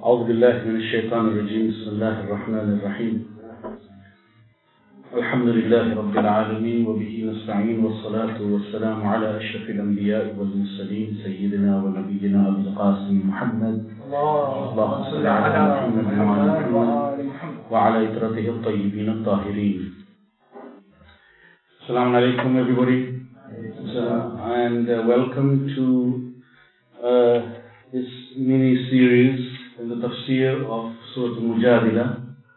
أعوذ بالله من الشيطان الرجيم بسم الله الرحمن الرحيم الحمد لله رب العالمين وبه نستعين والصلاة والسلام على أشرف الأنبياء والمرسلين سيدنا ونبينا أبي القاسم محمد اللهم صل على محمد وعلى محمد وعلى إطرته الطيبين الطاهرين. Assalamu alaikum everybody, and welcome to this mini series in the tafsir of Surah Al-Mujadila.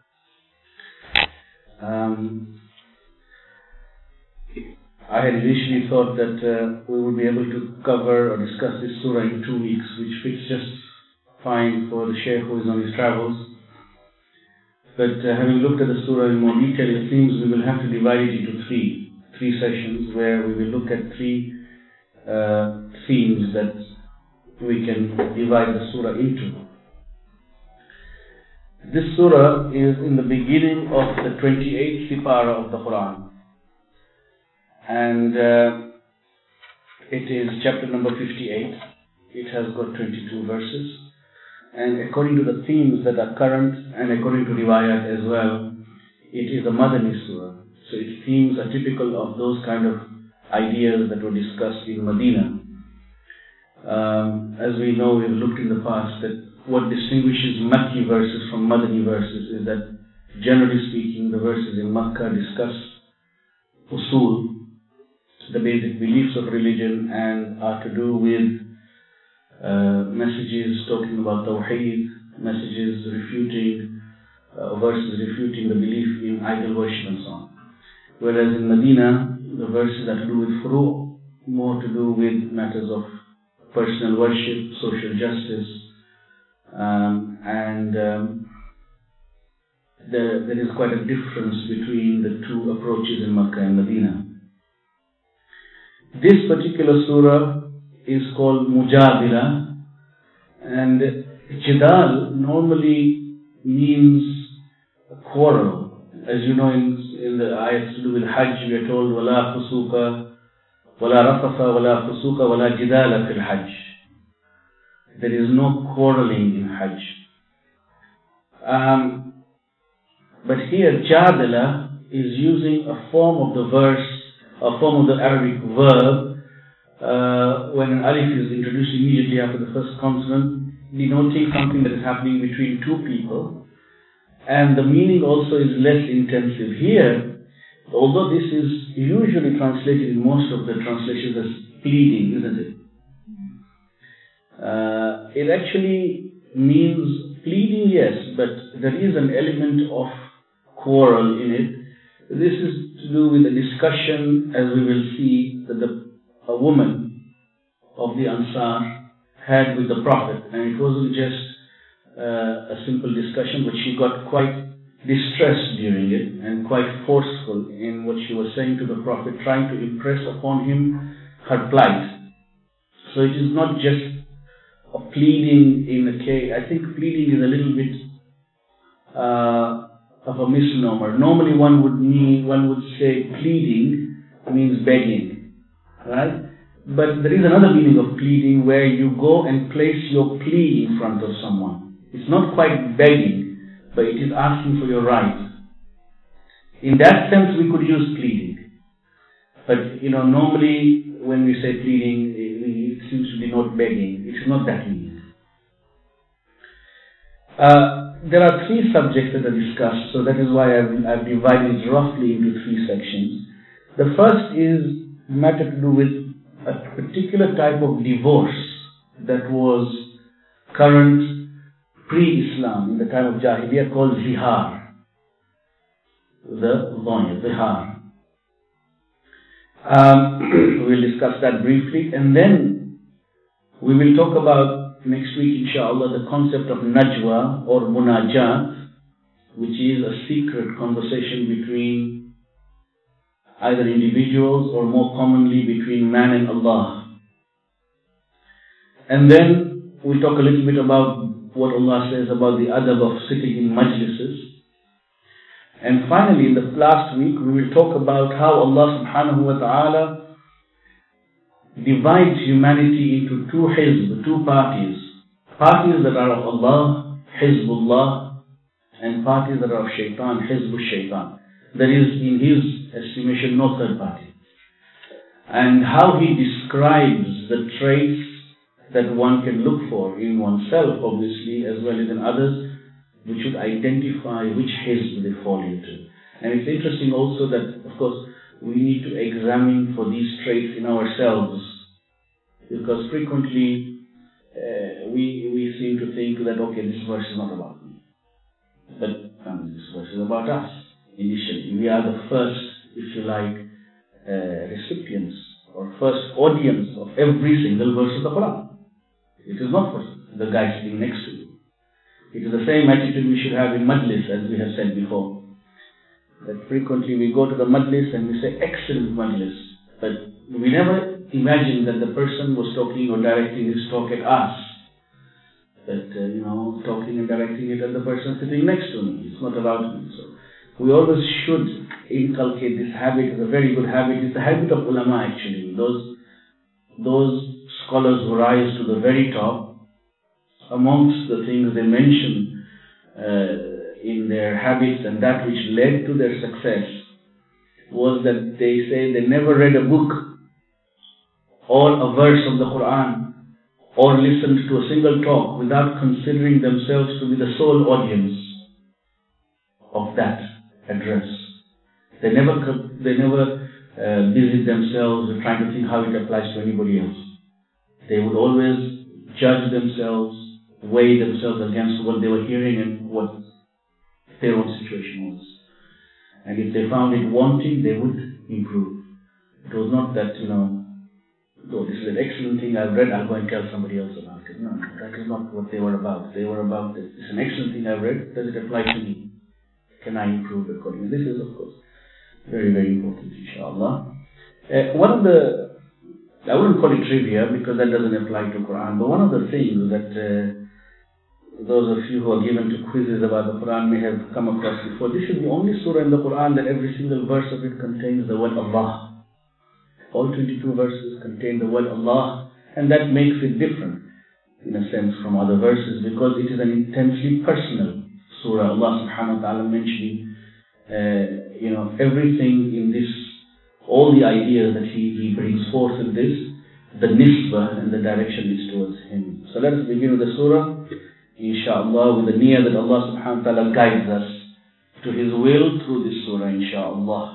I had initially thought that we would be able to cover or discuss this surah in 2 weeks, which fits just fine for the Shaykh who is on his travels. But having looked at the surah in more detail, it seems we will have to divide it into three sessions where we will look at three themes that we can divide the surah into. This surah is in the beginning of the 28th Sipara of the Quran, and it is chapter number 58. It has got 22 verses, and according to the themes that are current and according to Riwayat as well, it is a Madani surah. So its themes are typical of those kind of ideas that were discussed in Medina. As we know, we've looked in the past that what distinguishes Makki verses from Madani verses is that, generally speaking, the verses in Makkah discuss usul, the basic beliefs of religion, and are to do with messages talking about Tawheed, messages refuting, verses refuting the belief in idol worship and so on. Whereas in Medina, the verses are to do with furu', more to do with matters of personal worship, social justice, and there is quite a difference between the two approaches in Makkah and Medina. This particular surah is called Mujadila, and Jidal normally means a quarrel. As you know, in the ayats to do with Hajj, we are told, وَلَا فُسُوقَ وَلَا رَفَثَ وَلَا فُسُوقَ وَلَا جِدَالَ فِي الْحَجِّ. There is no quarreling in Hajj. But here, Jadala is using a form of the verse, a form of the Arabic verb, when an alif is introduced immediately after the first consonant, denoting something that is happening between two people. And the meaning also is less intensive. Here, although this is usually translated in most of the translations as pleading, isn't it? It actually means pleading, yes, but there is an element of quarrel in it. This is to do with a discussion, as we will see, that a woman of the Ansar had with the Prophet, and it wasn't just a simple discussion, but she got quite distressed during it and quite forceful in what she was saying to the Prophet, trying to impress upon him her plight. So it is not just a pleading in a case. I think pleading is a little bit of a misnomer. Normally one would say pleading means begging, right? But there is another meaning of pleading where you go and place your plea in front of someone. It's not quite begging, but it is asking for your right. In that sense, we could use pleading. But, normally when we say pleading, it seems to denote begging. It's not that meaning. There are three subjects that are discussed, so that is why I've divided it roughly into three sections. The first is matter to do with a particular type of divorce that was current pre-Islam, in the time of Jahiliyyah, called zihar. The zihar. We'll discuss that briefly, and then we will talk about next week, inshallah, the concept of najwa or munajat, which is a secret conversation between either individuals or more commonly between man and Allah. And then we'll talk a little bit about what Allah says about the adab of sitting in majlises. And finally, in the last week, we will talk about how Allah subhanahu wa ta'ala divides humanity into two hizb, two parties. Parties that are of Allah, Hizbullah, and parties that are of Shaitan, Hizbul Shaitan. There is, in his estimation, no third party. And how he describes the traits that one can look for in oneself, obviously, as well as in others, which would identify which Hizb they fall into. And it's interesting also that, of course, we need to examine for these traits in ourselves, because frequently we seem to think that, okay, this verse is not about me, but this verse is about us. Initially, we are the first, if you like, recipients or first audience of every single verse of the Quran. It is not for the guy sitting next to you. It is the same attitude we should have in Majlis, as we have said before. That frequently we go to the Majlis and we say, excellent Majlis, but we never imagine that the person was talking or directing his talk at us. But, talking and directing it at the person sitting next to me. It's not about me. So we always should inculcate this habit. It's a very good habit. It's the habit of ulama, actually. Those scholars who rise to the very top, amongst the things they mention in their habits and that which led to their success was that they say they never read a book or a verse of the Quran or listened to a single talk without considering themselves to be the sole audience of that address. They never busied themselves with trying to think how it applies to anybody else. They would always judge themselves, weigh themselves against what they were hearing and what their own situation was. And if they found it wanting, they would improve. It was not that, oh, this is an excellent thing I've read, I'll go and tell somebody else about it. No, that is not what they were about. They were about this. It's an excellent thing I've read, does it apply to me? Can I improve accordingly? This is, of course, very, very important, inshallah. One of the, I wouldn't call it trivia because that doesn't apply to Quran, but one of the things that those of you who are given to quizzes about the Quran may have come across before, this is the only surah in the Quran that every single verse of it contains the word Allah. All 22 verses contain the word Allah, and that makes it different, in a sense, from other verses, because it is an intensely personal surah. Allah subhanahu wa ta'ala mentioning, everything in this, all the ideas that He brings forth in this, the nisbah and the direction is towards Him. So let us begin with the surah, inshallah, with the niyyah that Allah subhanahu wa ta'ala guides us to His will through this surah, inshallah.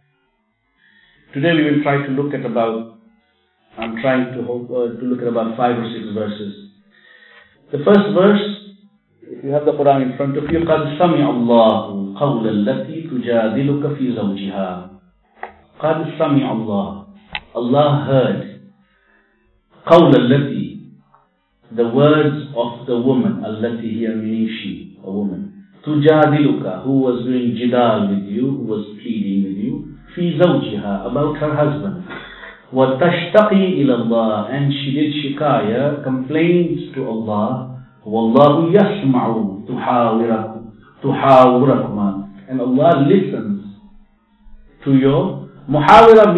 Today we will try to look at about, I'm trying to look at about 5 or 6 verses. The first verse, if you have the Quran in front of you, قَدْ سَمِعَ اللَّهُ قَوْلَ الَّتِي تُجَادِلُكَ فِي زَوْجِهَا. قَدْ سَمِعَ اللَّهُ. Allah heard. قَوْلَ الَّتِي. The words of the woman, الَّتِي here meaning she, a woman. تُجَادِلُكَ, who was doing jidal with you, who was pleading with you. في زوجها, about her husband. وَتَشْتَقِي إِلَى اللَّهِ, and she did shikaya, complained to Allah. وَاللَّهُ يَسْمَعُ تُحَاوِرَكُمَا, and Allah listens to your muhawira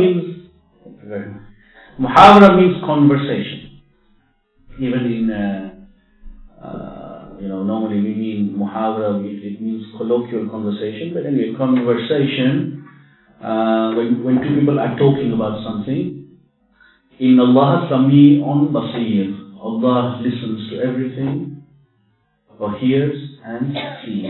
means conversation. Even in normally we mean muhawira, it means colloquial conversation, but anyway, conversation. When two people are talking about something, in Allah Sami'un Basir, Allah listens to everything, or hears and sees.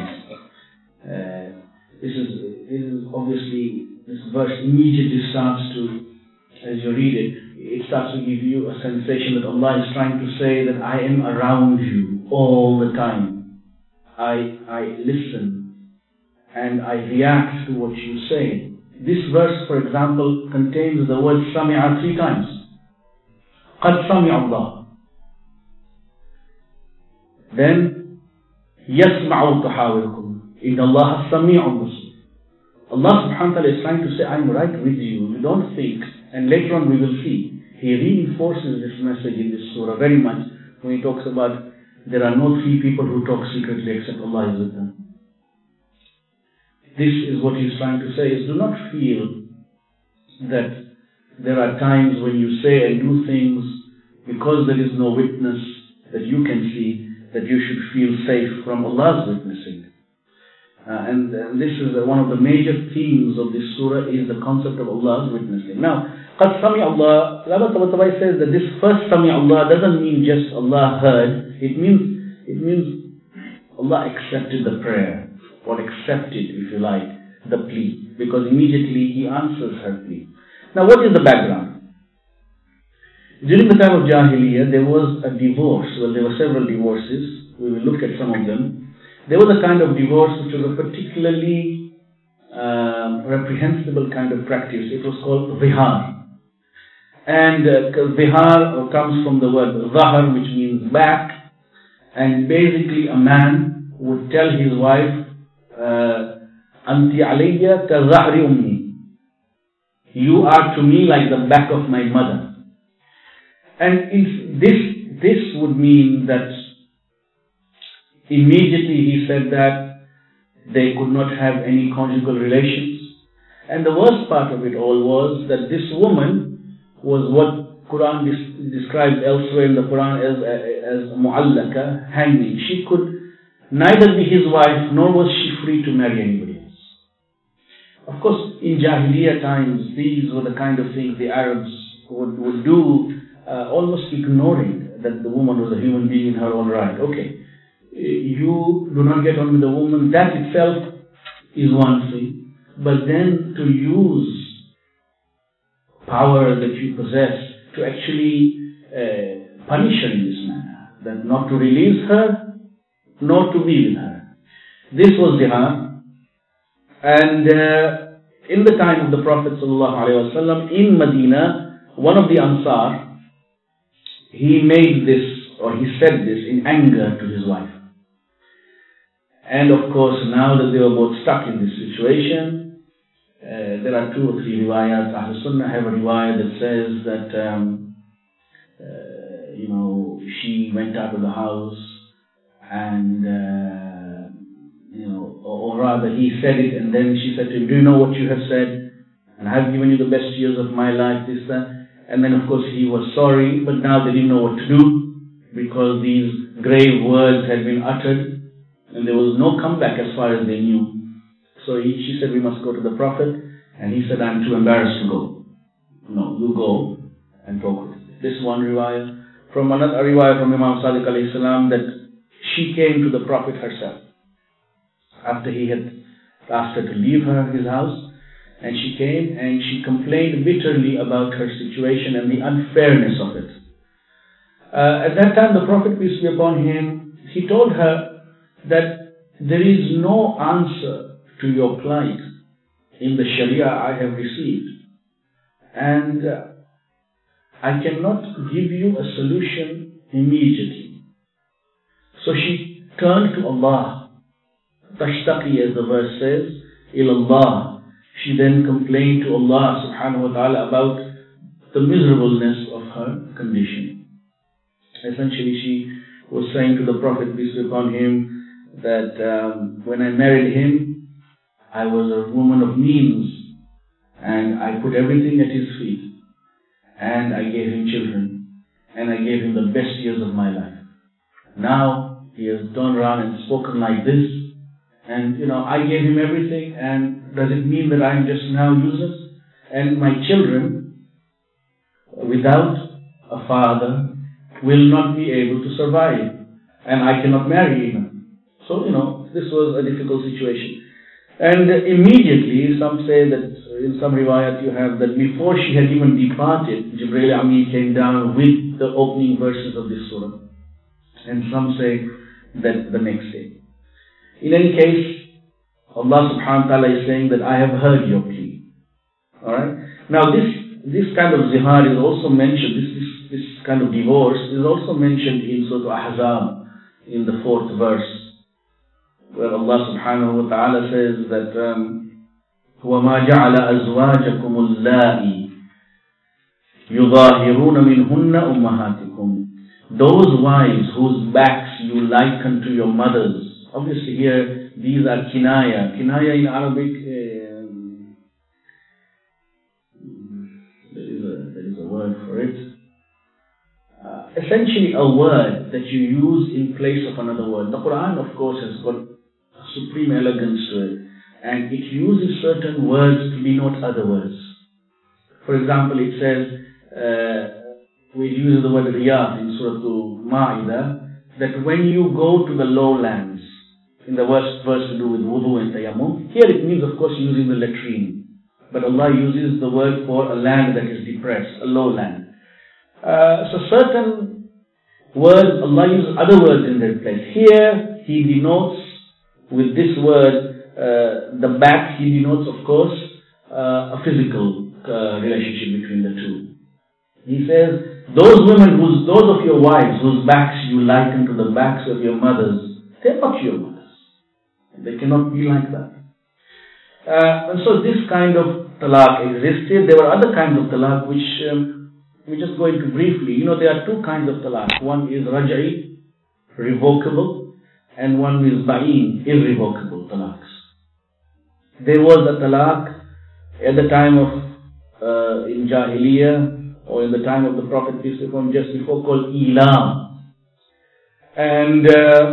This is obviously, this verse immediately starts to, as you read it, it starts to give you a sensation that Allah is trying to say that I am around you all the time. I listen and I react to what you say. This verse, for example, contains the word Sami'a 3 times. قَدْ سَمِعَ اللَّهُ. Then, يَسْمَعُ تَحَاوِرُكُمْ. إِنَّ اللَّهَ سَمِيعٌ بَصِيرٌ. Allah subhanahu wa ta'ala is trying to say, I'm right with you. You don't think. And later on we will see. He reinforces this message in this surah very much when He talks about there are no 3 people who talk secretly except Allah is with them. This is what He's trying to say, is do not feel that there are times when you say and do things because there is no witness that you can see, that you should feel safe from Allah's witnessing. And this is one of the major themes of this surah, is the concept of Allah's witnessing. Now, قَدْ سَمِعَ اللَّهُ, Rabbi Tabatabai says that this first سَمِعَ Allah doesn't mean just Allah heard. It means Allah accepted the prayer, or accepted, if you like, the plea, because immediately He answers her plea. Now, what is the background? During the time of Jahiliyyah, there was a divorce. Well, there were several divorces. We will look at some of them. There was a kind of divorce which was a particularly reprehensible kind of practice. It was called zihar. And zihar comes from the word zahar, which means back. And basically a man would tell his wife, Anti alayya ka zahri ummi. You are to me like the back of my mother. And this would mean that immediately he said that they could not have any conjugal relations. And the worst part of it all was that this woman was what Quran describes elsewhere in the Quran as mu'allaka, hanging. She could neither be his wife, nor was she free to marry anybody else. Of course, in Jahiliyyah times, these were the kind of things the Arabs would do, almost ignoring that the woman was a human being in her own right. Okay, you do not get on with the woman, that itself is one thing. But then to use power that you possess to actually punish her in this manner, that not to release her, nor to be with her. This was zihar. And in the time of the Prophet ﷺ in Medina, one of the Ansar, he made this, or he said this in anger to his wife. And of course, now that they were both stuck in this situation, there are 2 or 3 riwayat. Ahl Sunnah have a riwayat that says that, she went out of the house and, or rather he said it, and then she said to him, do you know what you have said? And I have given you the best years of my life, this, that. And then of course he was sorry, but now they didn't know what to do, because these grave words had been uttered, and there was no comeback as far as they knew. So she said, we must go to the Prophet, and he said, I'm too embarrassed to go. No, you go and talk with him. This one riwayah. From another riwayah from Imam Sadiq alayhi salam, that she came to the Prophet herself, after he had asked her to leave his house, and she came and she complained bitterly about her situation and the unfairness of it. At that time, the Prophet, peace be upon him, he told her that there is no answer to your plight in the Sharia I have received, and I cannot give you a solution immediately. So she turned to Allah. Tashtaqi, as the verse says, ilallah. She then complained to Allah subhanahu wa ta'ala about the miserableness of her condition. Essentially, she was saying to the Prophet, peace be upon him, that when I married him, I was a woman of means, and I put everything at his feet, and I gave him children, and I gave him the best years of my life. Now he has turned around and spoken like this, and I gave him everything, and does it mean that I am just now useless? And my children, without a father, will not be able to survive, and I cannot marry even. So, this was a difficult situation. And immediately, some say that in some riwayat you have that before she had even departed, Jibreel Amin came down with the opening verses of this surah. And some say that the next day. In any case, Allah subhanahu wa ta'ala is saying that I have heard your plea. Alright? Now this kind of zihar is also mentioned, this kind of divorce is also mentioned in Surah Ahzab, in the 4th verse, where Allah subhanahu wa ta'ala says that وَمَا جَعَلَ أَزْوَاجَكُمُ اللَّائِي يُظَاهِرُونَ مِنْهُنَّ أُمَّهَاتِكُمْ. Those wives whose backs you liken to your mothers. Obviously here, these are kinaya. Kinaya in Arabic, there is a word for it. essentially a word that you use in place of another word. The Quran, of course, has got supreme elegance to it, and it uses certain words to denote other words. For example, it says, we use the word riyad in Surah Al-Ma'idah, that when you go to the lowlands, in the verse to do with wudu and tayammum, here it means, of course, using the latrine. But Allah uses the word for a land that is depressed, a lowland. So certain words, Allah uses other words in their place. Here, He denotes with this word, the back, He denotes, of course, a physical relationship between the two. He says, those of your wives whose backs you liken to the backs of your mothers, they're not your mothers. They cannot be like that. And so this kind of talaq existed. There were other kinds of talaq which we just go into briefly. There are two kinds of talaq. One is raj'i, revocable, and one is ba'in, irrevocable talaqs. There was a talaq at the time of in Jahiliyyah, or in the time of the Prophet peace be upon him, just before, called ila. And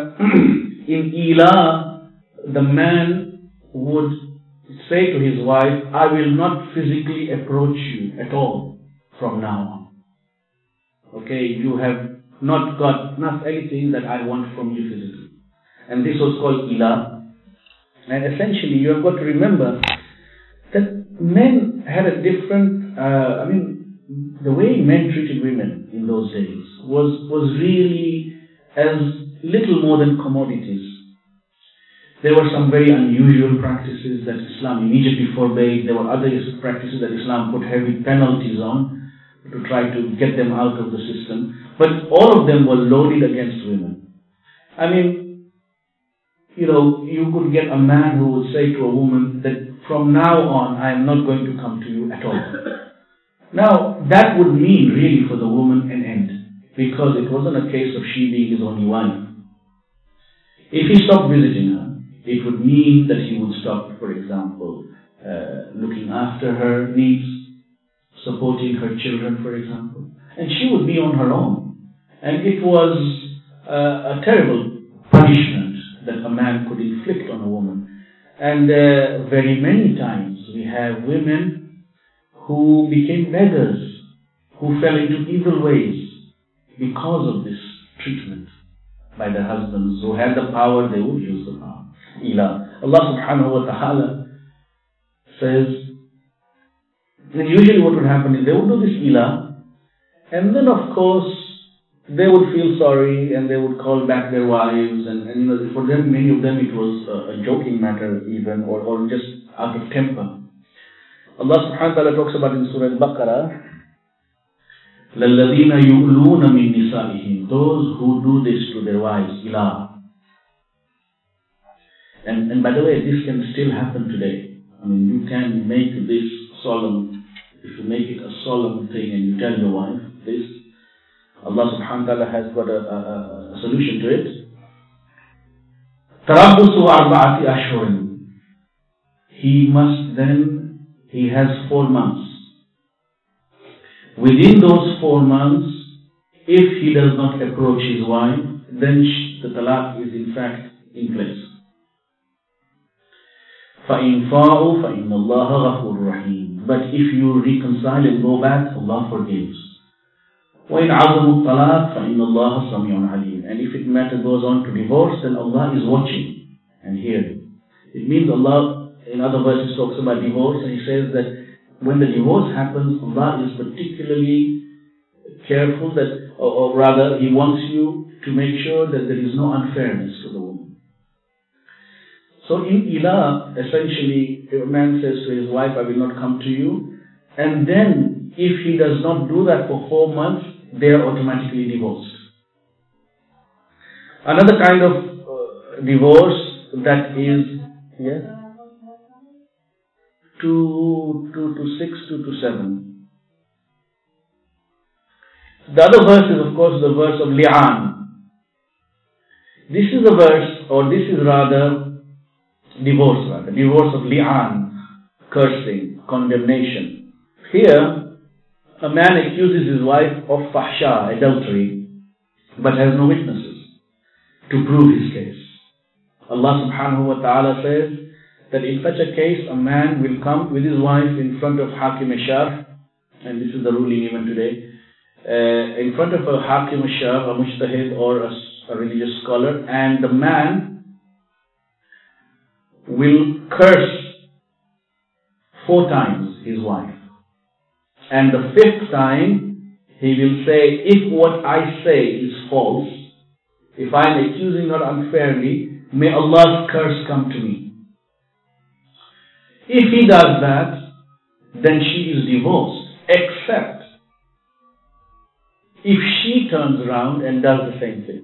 in ila, the man would say to his wife, I will not physically approach you at all from now on. Okay, you have not got anything that I want from you physically. And this was called ila. And essentially, you have got to remember that men had a different, the way men treated women in those days was really as little more than commodities. There were some very unusual practices that Islam immediately forbade. There were other practices that Islam put heavy penalties on to try to get them out of the system. But all of them were loaded against women. You could get a man who would say to a woman that from now on I am not going to come to you at all. Now, that would mean really for the woman an end, because it wasn't a case of she being his only wife. If he stopped visiting her, it would mean that he would stop, for example, looking after her needs, supporting her children, for example. And she would be on her own. And it was a terrible punishment that a man could inflict on a woman. And very many times we have women who became beggars, who fell into evil ways because of this treatment by their husbands. Who had the power, they would use the power. Ila. Allah subhanahu wa ta'ala says, and usually what would happen is they would do this ila, and then of course they would feel sorry and they would call back their wives, and for them, many of them, it was a joking matter even, or just out of temper. Allah subhanahu wa ta'ala talks about in Surah Al-Baqarah, لَلَّذِينَ يُؤْلُونَ مِن نِسَائِهِمْ, those who do this to their wives, ila. And by the way, this can still happen today. You can make this solemn, if you make it a solemn thing and you tell your wife this, Allah subhanahu wa ta'ala has got a solution to it. تَرَبُّصُ أَرْبَعَةِ أَشْهُرٍ. He has 4 months. Within those 4 months, if he does not approach his wife, then the talaq is in fact in place. فَإِنْ فَاءُوا فَإِنَّ اللَّهَ غَفُورٌ رَحِيمٌ. But if you reconcile and go back, Allah forgives. وَإِنْ عَزَمُوا الطَّلَاقَ فَإِنَّ اللَّهَ سَمِيعٌ عَلِيمٌ. And if it matter goes on to divorce, then Allah is watching and hearing. It means Allah, in other verses, talks about divorce, and He says that when the divorce happens, Allah is particularly careful that, or rather, He wants you to make sure that there is no unfairness to the woman. So in ila, essentially, a man says to his wife, I will not come to you. And then, if he does not do that for 4 months, they are automatically divorced. Another kind of divorce that is, 2 to 6, 2 to 7. The other verse is, of course, the verse of li'an. This is a verse, or this is rather, divorce of li'an, cursing, condemnation. Here, a man accuses his wife of fahsha, adultery, but has no witnesses to prove his case. Allah subhanahu wa ta'ala says that in such a case, a man will come with his wife in front of Hakim Ashar, and this is the ruling even today, in front of a Hakim Ashar, a Mujtahid or a religious scholar, and the man will curse 4 times his wife. And the 5th time, he will say, if what I say is false, if I am accusing her unfairly, may Allah's curse come to me. If he does that, then she is divorced, except if she turns around and does the same thing.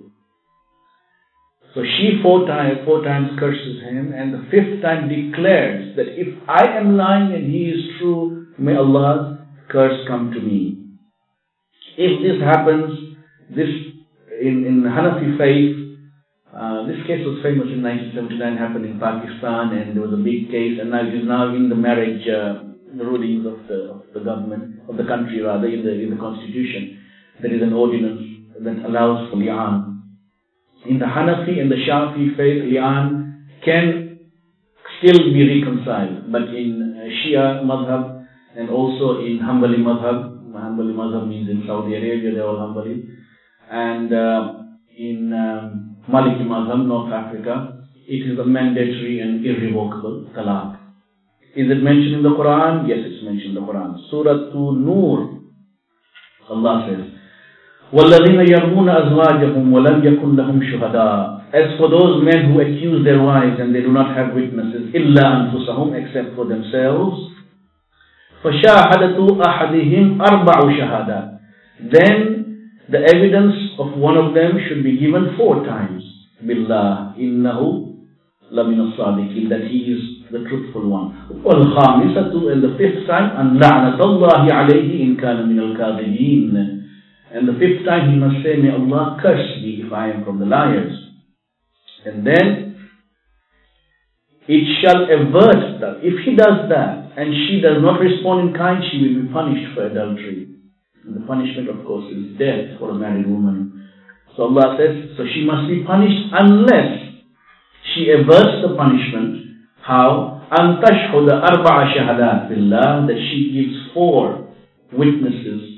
So she 4 times curses him, and the 5th time declares that if I am lying and he is true, may Allah's curse come to me. If this happens, this in Hanafi faith, this case was famous in 1979, happened in Pakistan, and there was a big case, and now it is now in the marriage rulings of the government, of the country rather, in the constitution. There is an ordinance that allows for li'an. In the Hanafi and the Shafi faith, li'an can still be reconciled, but in Shia madhab and also in Hanbali madhab means in Saudi Arabia they are all Hanbali, and in Maliki madhab, North Africa, it is a mandatory and irrevocable talaq. Is it mentioned in the Quran? Yes, it's mentioned in the Quran. Surah Nur, Allah says, وَالَّذِينَ يَرْمُونَ أَزْوَاجَهُمْ وَلَمْ يَكُنْ لَهُمْ شُهَدَاء. As for those men who accuse their wives and they do not have witnesses, إِلَّا أَنفُسَهُمْ, except for themselves, فَشَاهَدَةُ أَحَدِهِمْ أَرْبَعُ شَهَادَاتٍ. Then the evidence of one of them should be given 4 times. بِاللَّهِ إِنَّهُ لَمِنَ الصَّادِقِينَ, that he is the truthful one. وَالْخَامِسَةُ, and the 5th time, أَنْ لَعْنَةَ اللَّهِ عَلَيْهِ إِنْ كَانَ مِنَ الْكَاذِبِينَ. And the 5th time he must say, may Allah curse me if I am from the liars. And then it shall avert that. If he does that and she does not respond in kind, she will be punished for adultery. And the punishment, of course, is death for a married woman. So Allah says, so she must be punished unless she averts the punishment. How? أَن تَشْهُدَ أَرْبَعَ شَهَدَاتٍ بِاللَّهِ, that she gives 4 witnesses,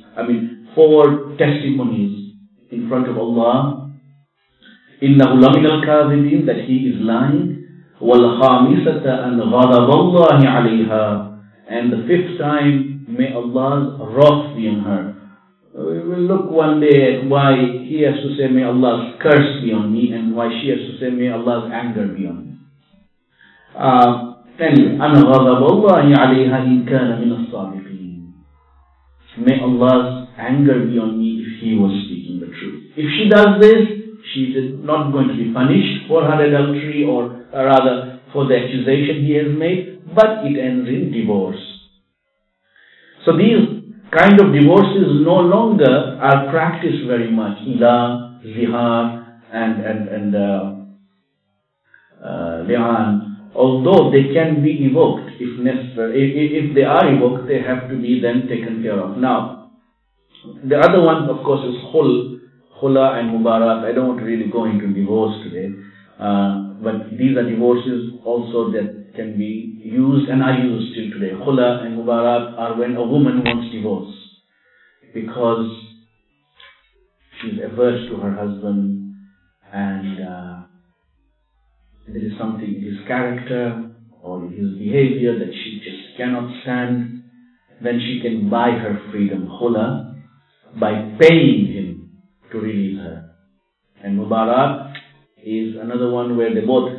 4 testimonies in front of Allah. إِنَّهُ لَمِنَ الْكَاذِبِينَ, that he is lying. وَالْخَامِسَةَ أَنْ غَضَبَ اللَّهِ عَلَيْهَا, and the 5th time, may Allah's wrath be on her. We will look one day at why he has to say, may Allah's curse be on me, and why she has to say, may Allah's anger be on me. Anyway, أَنْ غَضَبَ اللَّهِ عَلَيْهَا إِنْ كَانَ مِنَ الصَّادِقِينَ. May Allah's anger be on me if he was speaking the truth. If she does this, she is not going to be punished for her adultery, or rather for the accusation he has made, but it ends in divorce. So these kind of divorces no longer are practiced very much. Ila, zihar, and li'an, although they can be evoked if necessary. If they are evoked, they have to be then taken care of. Now, the other one, of course, is khula and mubarat. I don't want to really go into divorce today, but these are divorces also that can be used and are used till today. Khula and mubarat are when a woman wants divorce because she's averse to her husband, and there is something in his character or in his behavior that she just cannot stand. Then she can buy her freedom, khula, by paying him to release her. And mubarat is another one where they both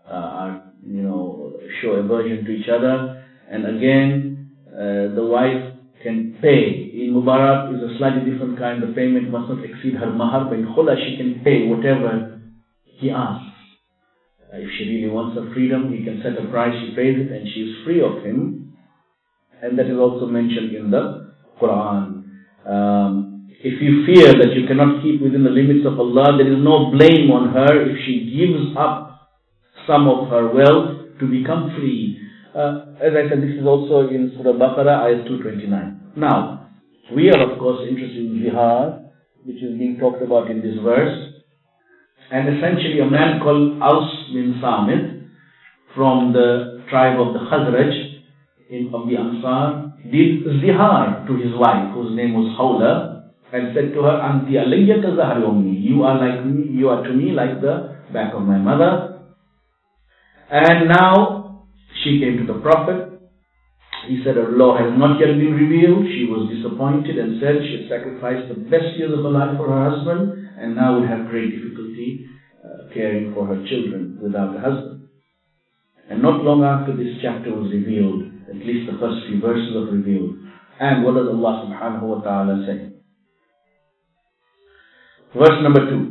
show aversion to each other, and again the wife can pay. In mubarat is a slightly different kind. The payment must not exceed her mahar, but in khula she can pay whatever he asks. If she really wants her freedom, he can set a price, she pays it, and she is free of him. And that is also mentioned in the Quran. If you fear that you cannot keep within the limits of Allah, there is no blame on her if she gives up some of her wealth to become free. As I said, this is also in Surah Baqarah, ayat 229. Now, we are of course interested in zihar, which is being talked about in this verse. And essentially a man called Aus bin Samit from the tribe of the Khazraj of the Ansar did zihar to his wife, whose name was Hawla, and said to her, Anti alayya ka zahri ummi. You are like me, you are to me like the back of my mother. And now she came to the Prophet. He said her law has not yet been revealed. She was disappointed and said she had sacrificed the best years of her life for her husband and now would have great difficulty caring for her children without a husband. And not long after this chapter was revealed, at least the first few verses are revealed. And what does Allah subhanahu wa ta'ala say? Verse number 2.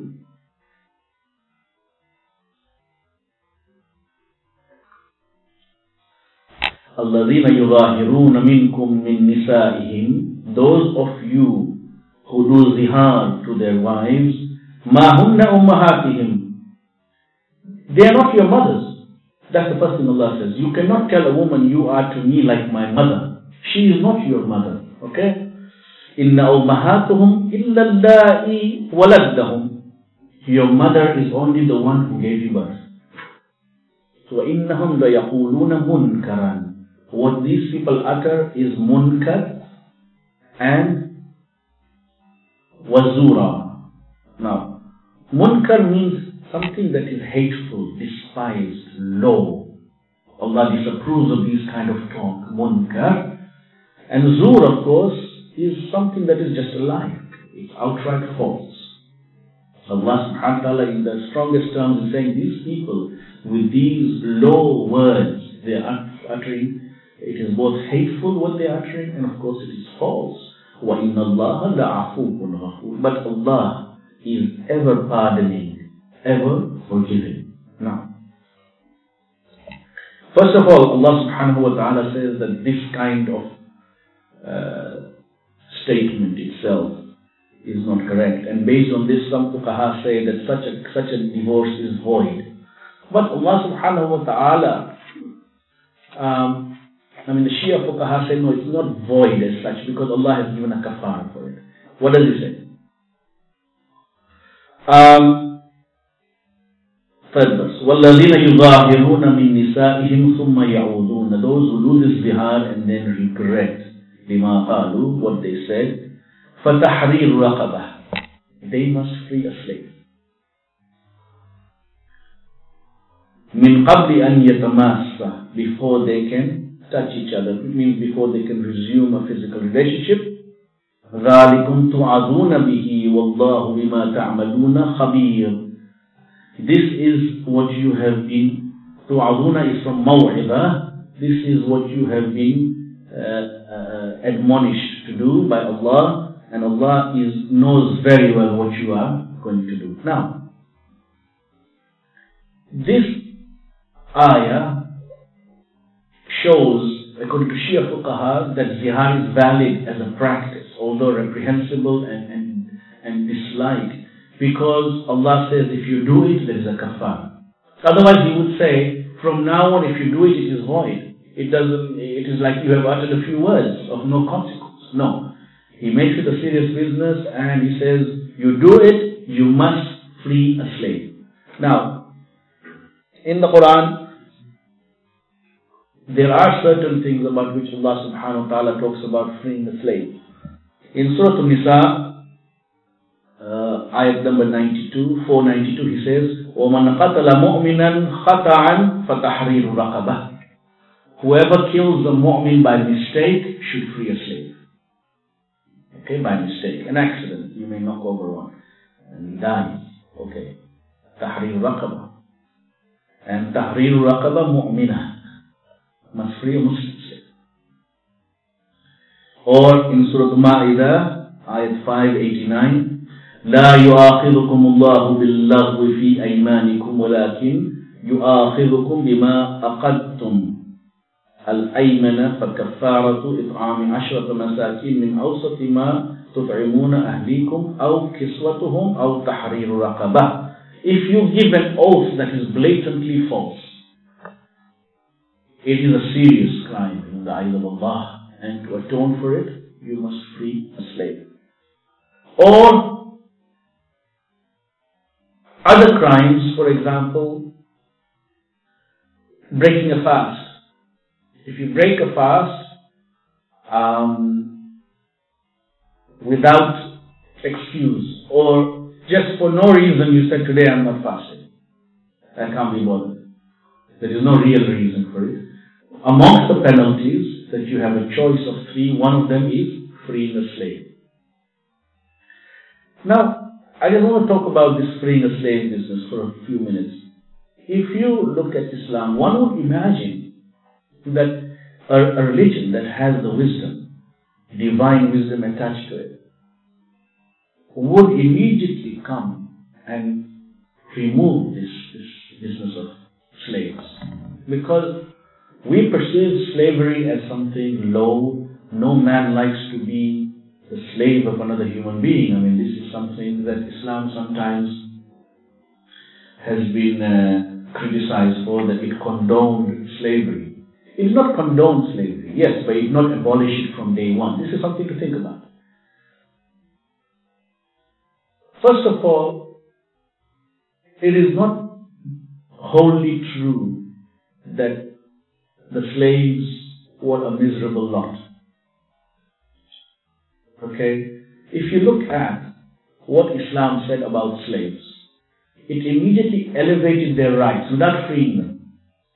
الَّذِينَ يُظَاهِرُونَ مِنْكُمْ مِنْ نِسَائِهِمْ. Those of you who do zihar to their wives, مَا هُنَّ أُمَّهَاتِهِمْ. They are not your mothers. That's the first thing Allah says. You cannot tell a woman, you are to me like my mother. She is not your mother. Okay? إِنَّ أُمَّهَاتُهُمْ إِلَّا اللَّائِي وَلَدَّهُمْ. Your mother is only the one who gave you birth. So وَإِنَّهُمْ لَيَقُولُونَ مُنْكَرًا. What these people utter is munkar and wazura. Now, munkar means something that is hateful, despised, low. Allah disapproves of these kind of talk, munkar. And zur, of course, is something that is just a lie. It's outright false. Allah subhanahu wa ta'ala in the strongest terms is saying these people with these low words they are uttering, it is both hateful what they are uttering and of course it is false. وَإِنَّ اللَّهَ لَعَفُوٌّ غَفُورٌ. But Allah is ever pardoning, ever forgiving. Now, first of all, Allah subhanahu wa ta'ala says that this kind of statement itself is not correct. And based on this, some fuqaha say that such a divorce is void. But Allah subhanahu wa ta'ala, the Shia fuqaha say no, it's not void as such because Allah has given a kafara for it. What does he say? Third verse. وَالَّذِينَ يُظَاهِرُونَ مِن نِسَائِهِمْ ثُمَّ يَعُودُونَ. Those who do this zihar and then regret لِمَا قَالُوا, what they said, فَتَحْرِيرُ رَقَبَةٍ. They must free a slave. مِن قَبْلِ أَنْ يَتَمَاسَّ. Before they can touch each other. It means before they can resume a physical relationship. ذَلِكُمْ تُعَذُونَ بِهِ وَاللَّهُ بِمَا تَعْمَلُونَ خَبِيرٌ. This is what you have been, tu'aduna is from maw'idah. This is what you have been admonished to do by Allah, and Allah knows very well what you are going to do. Now, this ayah shows, according to Shia fuqaha, that zihar is valid as a practice, although reprehensible and disliked. Because Allah says if you do it, there is a kafar. Otherwise He would say, from now on if you do it, it is void. It is like you have uttered a few words of no consequence. No. He makes it a serious business and He says, you do it, you must free a slave. Now, in the Quran, there are certain things about which Allah subhanahu wa ta'ala talks about freeing the slave. In Surah An-Nisa, ayat number 92, 492, he says, وَمَنْ قَتَلَ مُؤْمِنًا خَطَعًا فَتَحْرِيرُ رَقَبَةٍ. Whoever kills a mu'min by mistake should free a slave. Okay, by mistake, an accident, you may knock over one and he dies. Okay, تحرير رقبة. And تحرير رقبة مؤمنة, must free a Muslim slave. Or in Surah Al-Ma'idah, ayat 589, لا يؤاخذكم الله باللغو في أيمانكم ولكن يؤاخذكم بما أقدتم الأيمن فكفارة إطعام 10 مساكين من أوسط ما تطعمون أهليكم أو كسوتهم أو تحرير رقبة. If you give an oath that is blatantly false, it is a serious crime in the eyes of Allah, and to atone for it, you must free a slave. Or Other crimes, for example, breaking a fast. If you break a fast without excuse, or just for no reason you said, today I'm not fasting, I can't be bothered. There is no real reason for it. Amongst the penalties that you have a choice of three, one of them is freeing a slave. Now, I just want to talk about this freeing a slave business for a few minutes. If you look at Islam, one would imagine that a religion that has the wisdom, divine wisdom attached to it, would immediately come and remove this business of slaves. Because we perceive slavery as something low. No man likes to be the slave of another human being. I mean, this is something that Islam sometimes has been criticized for, that it condoned slavery. It did not condone slavery, yes, but it did not abolish it from day one. This is something to think about. First of all, it is not wholly true that the slaves were a miserable lot. Okay? If you look at what Islam said about slaves, it immediately elevated their rights without freeing them.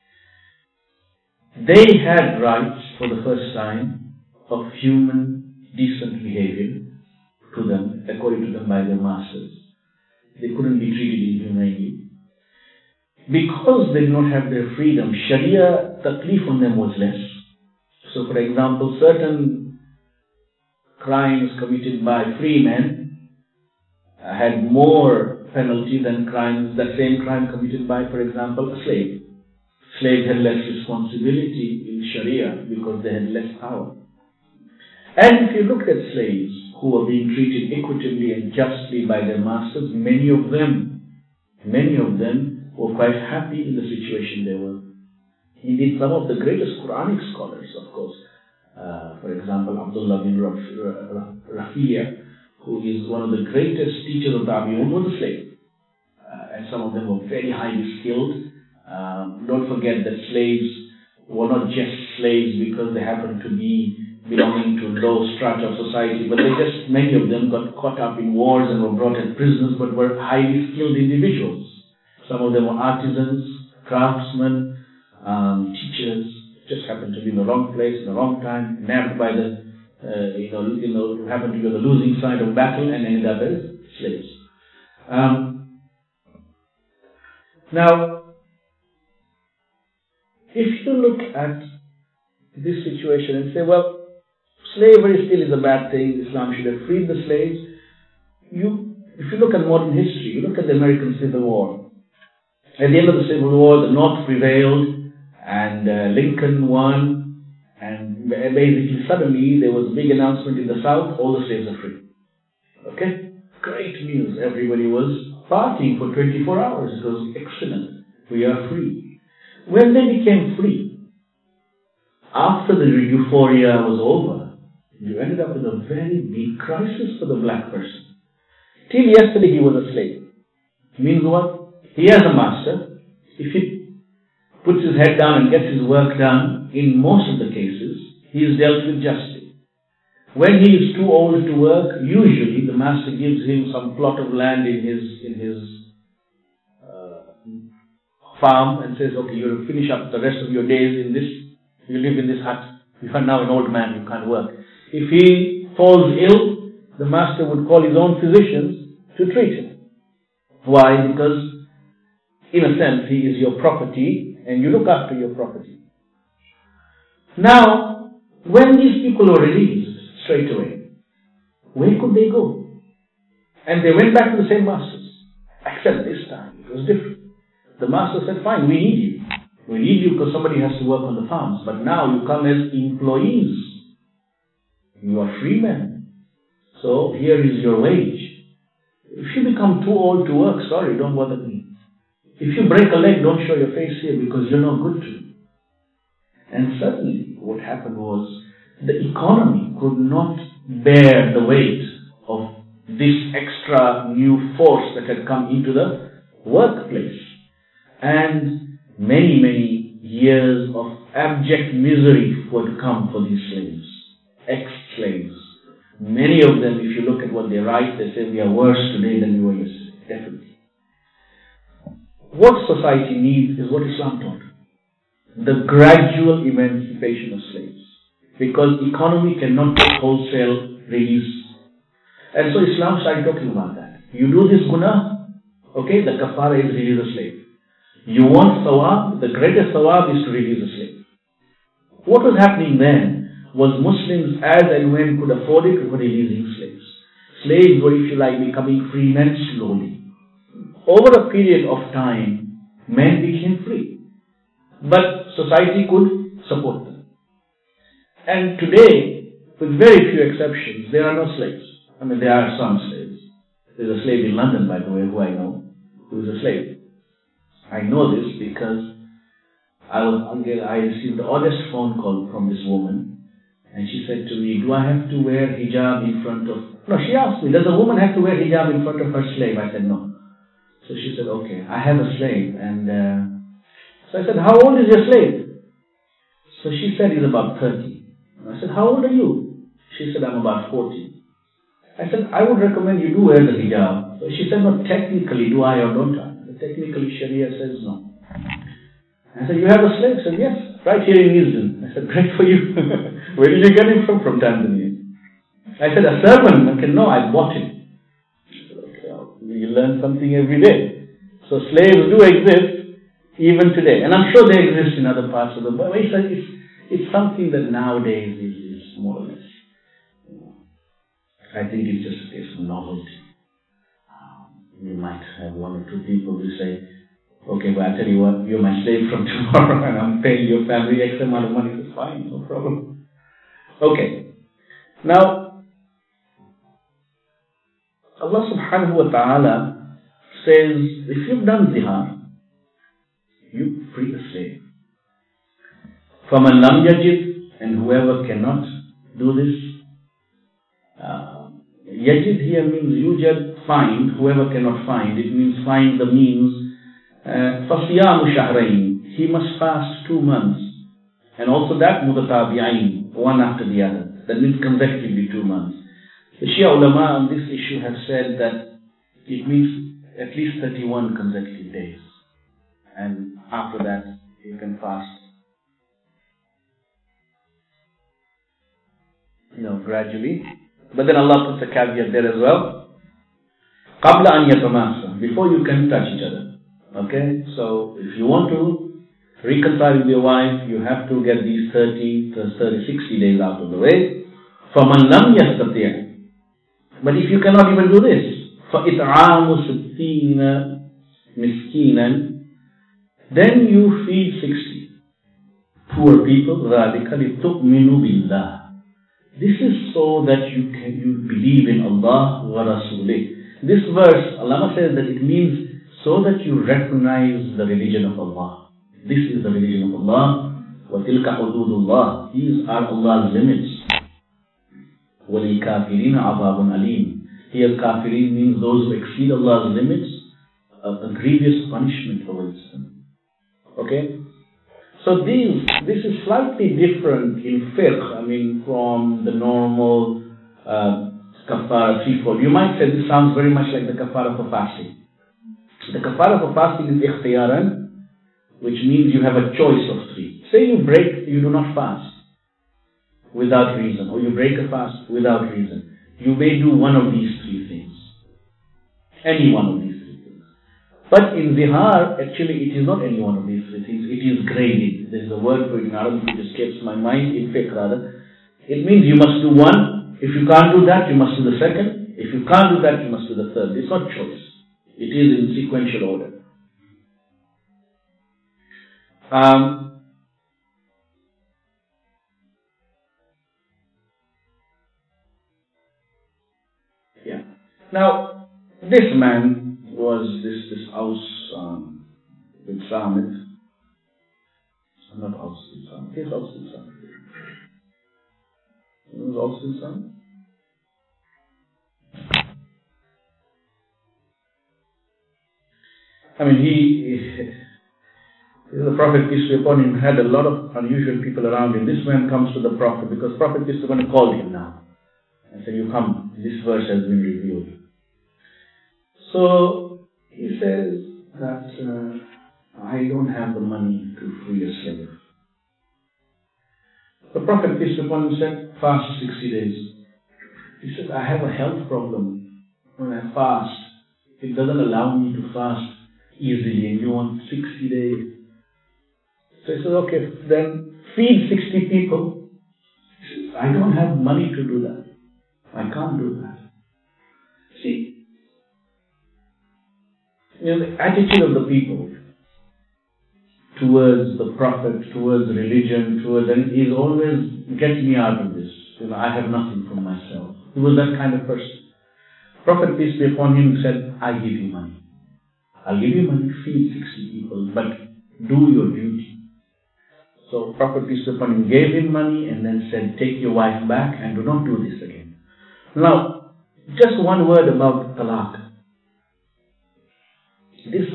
They had rights for the first time of human, decent behavior to them, according to them by their masters. They couldn't be treated inhumanely. Because they did not have their freedom, Sharia taklif on them was less. So, for example, certain crimes committed by free men had more penalty than that same crime committed by, for example, a slave. Slaves had less responsibility in Sharia because they had less power. And if you look at slaves who were being treated equitably and justly by their masters, many of them were quite happy in the situation they were. Indeed, some of the greatest Quranic scholars, of course, for example, Abdullah bin Rafiya, who is one of the greatest teachers of Tabi'un, was a slave. And some of them were very highly skilled. Don't forget that slaves were not just slaves because they happened to be belonging to low strata of society, but many of them got caught up in wars and were brought as prisoners, but were highly skilled individuals. Some of them were artisans, craftsmen, teachers, just happened to be in the wrong place, in the wrong time, nabbed by happened to be on the losing side of battle and ended up as slaves. Now, if you look at this situation and say, well, slavery still is a bad thing, Islam should have freed the slaves. If you look at modern history, you look at the American Civil War. At the end of the Civil War, the North prevailed and Lincoln won, and basically suddenly there was a big announcement in the South, all the slaves are free. Okay? Great news. Everybody was partying for 24 hours. It was excellent. We are free. When they became free, after the euphoria was over, you ended up with a very big crisis for the black person. Till yesterday he was a slave. Means what? He has a master. If he puts his head down and gets his work done, in most of the cases, he is dealt with justly. When he is too old to work, usually the master gives him some plot of land in his farm and says, okay, you'll finish up the rest of your days in this, you live in this hut. You are now an old man, you can't work. If he falls ill, the master would call his own physicians to treat him. Why? Because in a sense, he is your property and you look after your property. Now, when these people were released straight away, where could they go? And they went back to the same masters. Except this time, it was different. The master said, fine, we need you. We need you because somebody has to work on the farms. But now you come as employees. You are free men. So here is your wage. If you become too old to work, sorry, don't bother me. If you break a leg, don't show your face here because you're not good to me. And suddenly what happened was the economy could not bear the weight of this extra new force that had come into the workplace. And many, many years of abject misery would come for these slaves, ex-slaves. Many of them, if you look at what they write, they say we are worse today than we were yesterday. Definitely. What society needs is what Islam taught. The gradual emancipation of slaves. Because economy cannot get wholesale release. And so Islam started talking about that. You do this guna, okay, the kafara is release a slave. You want thawab, the greatest thawab is to release a slave. What was happening then was Muslims as and when could afford it were releasing slaves. Slaves were, if you like, becoming free men slowly. Over a period of time, men became free. But society could support them. And today, with very few exceptions, there are no slaves. I mean, there are some slaves. There's a slave in London, by the way, who I know, who is a slave. I know this because I received the oddest phone call from this woman, and she said to me, do I have to wear hijab in front of... No, she asked me, does a woman have to wear hijab in front of her slave? I said, no. So she said, okay, I have a slave. And so I said, how old is your slave? So she said, he's about 30. I said, how old are you? She said, I'm about 40. I said, I would recommend you do wear the hijab. So she said, no, technically, do I or don't I? Technically, Sharia says no. I said, you have a slave? I said, yes, right here in Easton. I said, great for you. Where did you get him from? From Tanzania. I said, a servant? I said, no, I bought him. I said, okay, well, you learn something every day. So slaves do exist even today. And I'm sure they exist in other parts of the world. It's something that nowadays is more or less. I think it's just a case of novelty. You might have one or two people who say, okay, well, I'll tell you what, you're my slave from tomorrow and I'm paying your family X amount of money. It's fine, no problem. Okay. Now, Allah subhanahu wa ta'ala says, if you've done zihar, you free a slave. فَمَنْ لَمْ يَجِدْ, and whoever cannot do this, yajid here means yujad, find. Whoever cannot find, it means find the means. فَصِيَامُ شَهْرَيْنِ, he must fast 2 months. And also that mutatabi'ain, one after the other. That means consecutively 2 months. The Shia ulama on this issue have said that it means at least 31 consecutive days. And after that, you can fast, gradually. But then Allah puts a caveat there as well. قَبْلَ أَنْ يَتَمَاسَ, before you can touch each other. Okay? So, if you want to reconcile with your wife, you have to get these 30 to 60 days out of the way. فَمَنْ لَمْ يَسْتَطِعْ, but if you cannot even do this, فَإِطْعَامُ سِتِّينَ مِسْكِينًا, then you feed 60 poor people. ذَلِكَ لِتُؤْمِنُوا بِاللَّهِ, this is so that you believe in Allah wa Rasulih. This verse, Allah says that it means so that you recognize the religion of Allah. This is the religion of Allah. وَتِلْكَ حُدُودُ اللَّهِ, these are Allah's limits. وَلِلْكَافِرِينَ عَذَابٌ أَلِيمٌ, here kafirin means those who exceed Allah's limits, a grievous punishment awaits them. Okay? So this is slightly different in fiqh, from the normal kafara threefold. You might say this sounds very much like the kafara for fasting. The kafara for fasting is ikhtiyaran, which means you have a choice of 3. Say you do not fast without reason, or you break a fast without reason. You may do one of these 3 things. Any one of these 3 things. But in zihar, actually it is not any one of these 3 things. It is graded. There is a word for it in Arabic which escapes my mind, in fiqh rather. It means you must do one. If you can't do that, you must do the second. If you can't do that, you must do the third. It's not choice. It is in sequential order. Now, this man was this Aus with Samit. Not Aus with Samit. Yes, Aus with Samit. It was Aus with Samit. I mean, the Prophet, peace be upon him, had a lot of unusual people around him. This man comes to the Prophet because Prophet is going to call him now and say, you come, this verse has been revealed. So he says that I don't have the money to free a slave. The Prophet, peace be upon him, said, fast 60 days. He said, I have a health problem. When I fast, it doesn't allow me to fast easily, and you want 60 days. So he says, okay, then feed 60 people. He says, I don't have money to do that. I can't do that. See, the attitude of the people towards the Prophet, towards religion, and is always, get me out of this. I have nothing for myself. He was that kind of person. Prophet, peace be upon him, said, I give you money. I'll give you money, feed 60 people, but do your duty. So Prophet, peace be upon him, gave him money and then said, take your wife back and do not do this again. Now, just one word about talaq. This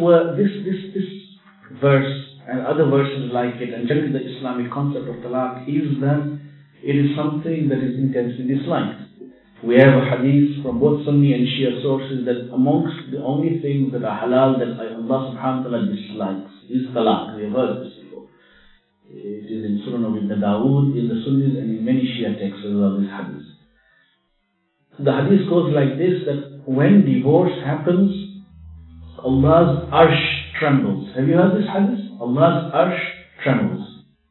verse and other verses like it, and generally the Islamic concept of talaq, is that it is something that is intensely disliked. We have a hadith from both Sunni and Shia sources that amongst the only things that are halal that Allah subhanahu wa ta'ala dislikes is talaq. We have heard this before. It is in Sunan of Ibn Dawood, in the Sunnis, and in many Shia texts as well, this hadith. The hadith goes like this, that when divorce happens, Allah's arsh trembles. Have you heard this hadith? Allah's arsh trembles.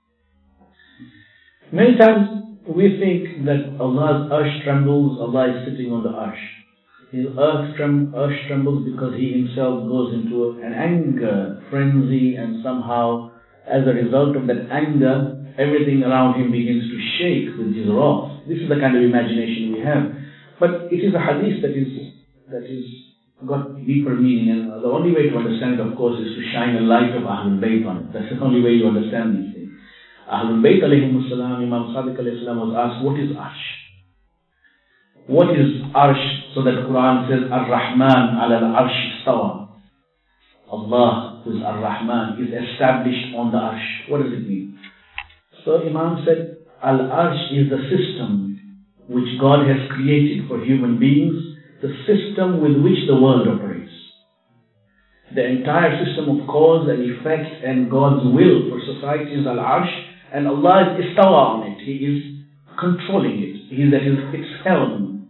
Many times we think that Allah's arsh trembles, Allah is sitting on the arsh. His arsh trembles because He Himself goes into an anger, frenzy, and somehow as a result of that anger, everything around Him begins to shake with His wrath. This is the kind of imagination we have. But it is a hadith that is got deeper meaning, and the only way to understand it, of course, is to shine a light of Ahlul Bayt on it. That's the only way you understand these things. Ahlul Bayt alayhimus salam, Imam Sadiq alayhi salam was asked, what is arsh? What is arsh? So that Quran says, Ar-Rahman ala al-arsh istawa. Allah, who is Ar-Rahman, is established on the arsh. What does it mean? So Imam said, Al-arsh is the system which God has created for human beings, the system with which the world operates. The entire system of cause and effect and God's will for society is Al-Arsh, and Allah is istawa on it. He is controlling it. He is at its helm.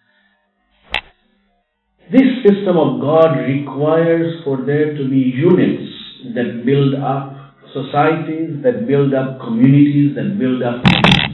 This system of God requires for there to be units that build up societies, that build up communities, that build up nations.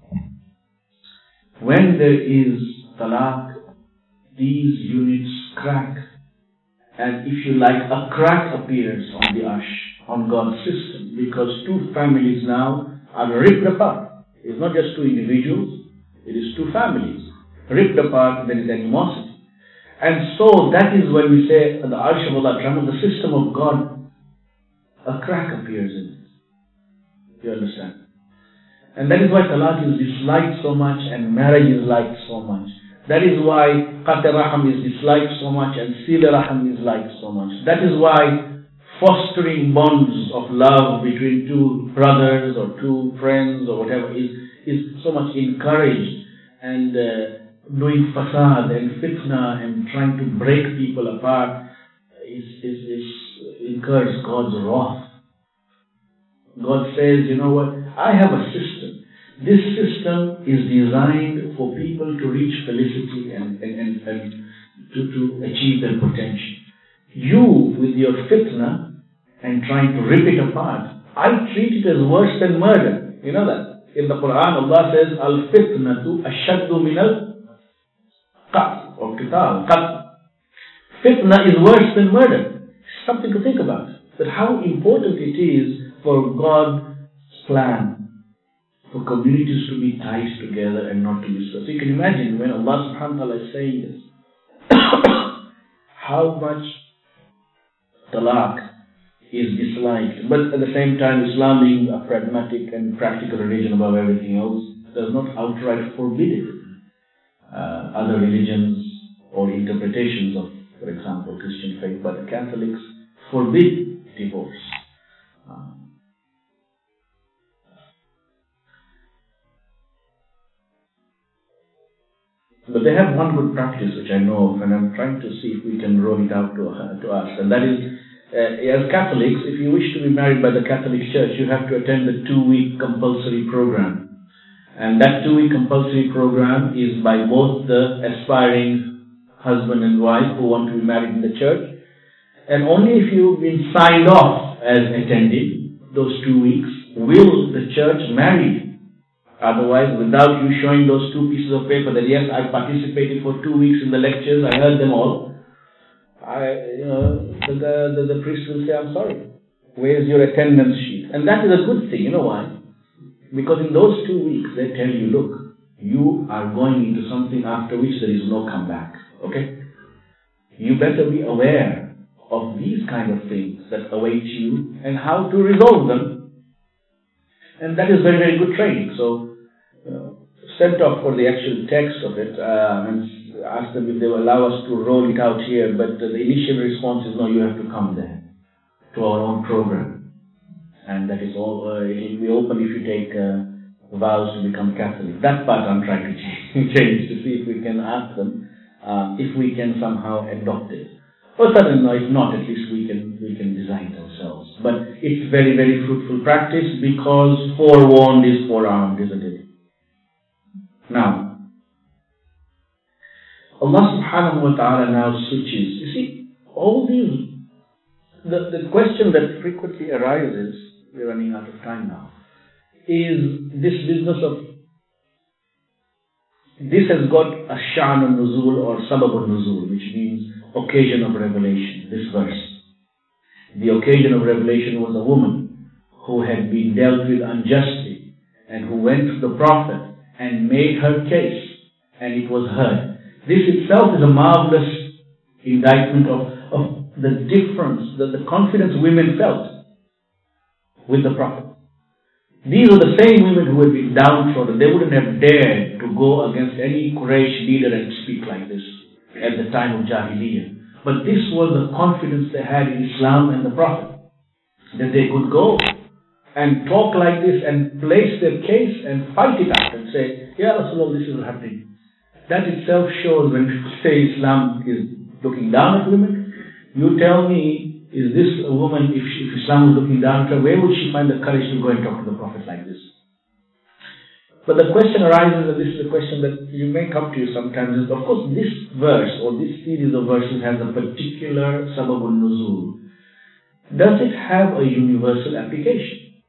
When there is talaq, these units crack, and if you like, a crack appears on the arsh, on God's system, because two families now are ripped apart. It's not just two individuals, it is two families. Ripped apart, there is animosity. And so that is when we say the arsh of Allah trembles, the system of God, a crack appears in it. You understand? And that is why talaq is disliked so much and marriage is liked so much. That is why qat raham is disliked so much and sil raham is liked so much. That is why fostering bonds of love between two brothers or two friends or whatever is so much encouraged, and doing fasad and fitna and trying to break people apart incurs God's wrath. God says, you know what, I have a system. This system is designed for people to reach felicity and to achieve their potential. You, with your fitna and trying to rip it apart, I treat it as worse than murder. You know that? In the Quran, Allah says, Al-fitnatu ashaddu min al-qatl or qital. Fitna is worse than murder. Something to think about. That how important it is for God's plan for communities to be tied together and not to be so. So you can imagine when Allah subhanahu wa ta'ala is saying this, how much talaq is disliked. But at the same time, Islam being a pragmatic and practical religion above everything else, does not outright forbid it. Other religions or interpretations of, for example, Christian faith, but the Catholics forbid divorce. But they have one good practice which I know of, and I'm trying to see if we can roll it out to us, and that is, as Catholics, if you wish to be married by the Catholic Church, you have to attend the 2-week compulsory program. And that 2-week compulsory program is by both the aspiring husband and wife who want to be married in the church. And only if you've been signed off as attending those 2 weeks will the church marry you. Otherwise, without you showing those 2 pieces of paper that yes, I participated for 2 weeks in the lectures, I heard them all, the priest will say, I'm sorry, where's your attendance sheet? And that is a good thing. You know why? Because in those 2 weeks, they tell you, look, you are going into something after which there is no comeback. Okay? You better be aware of these kind of things that await you and how to resolve them. And that is very, very good training. So, sent off for the actual text of it and asked them if they will allow us to roll it out here. But the initial response is, no, you have to come there to our own program. And that is all, it will be open if you take vows to become Catholic. That part I'm trying to change to see if we can ask them, if we can somehow adopt it. Or certainly, if not, at least we can design it ourselves. But it's very, very fruitful practice because forewarned is forearmed, isn't it? Now, Allah subhanahu wa ta'ala now switches. You see, all these, the question that frequently arises, we're running out of time now, is this business of, this has got a sha'n al-nuzul or sabab al-nuzul, which means occasion of revelation, this verse. The occasion of revelation was a woman who had been dealt with unjustly and who went to the Prophet and made her case, and it was heard. This itself is a marvelous indictment of the difference, the confidence women felt with the Prophet. These are the same women who had been downtrodden. They wouldn't have dared to go against any Quraysh leader and speak like this at the time of Jahiliyyah. But this was the confidence they had in Islam and the Prophet, that they could go and talk like this and place their case and fight it out and say, yeah, Rasulullah, this is happening. That itself shows, when people say Islam is looking down at women, you tell me, is this a woman, if Islam is looking down at her, where would she find the courage to go and talk to the Prophet like this? But the question arises, and this is a question that you may come to you sometimes, is of course this verse or this series of verses has a particular sababun nuzul. Does it have a universal application?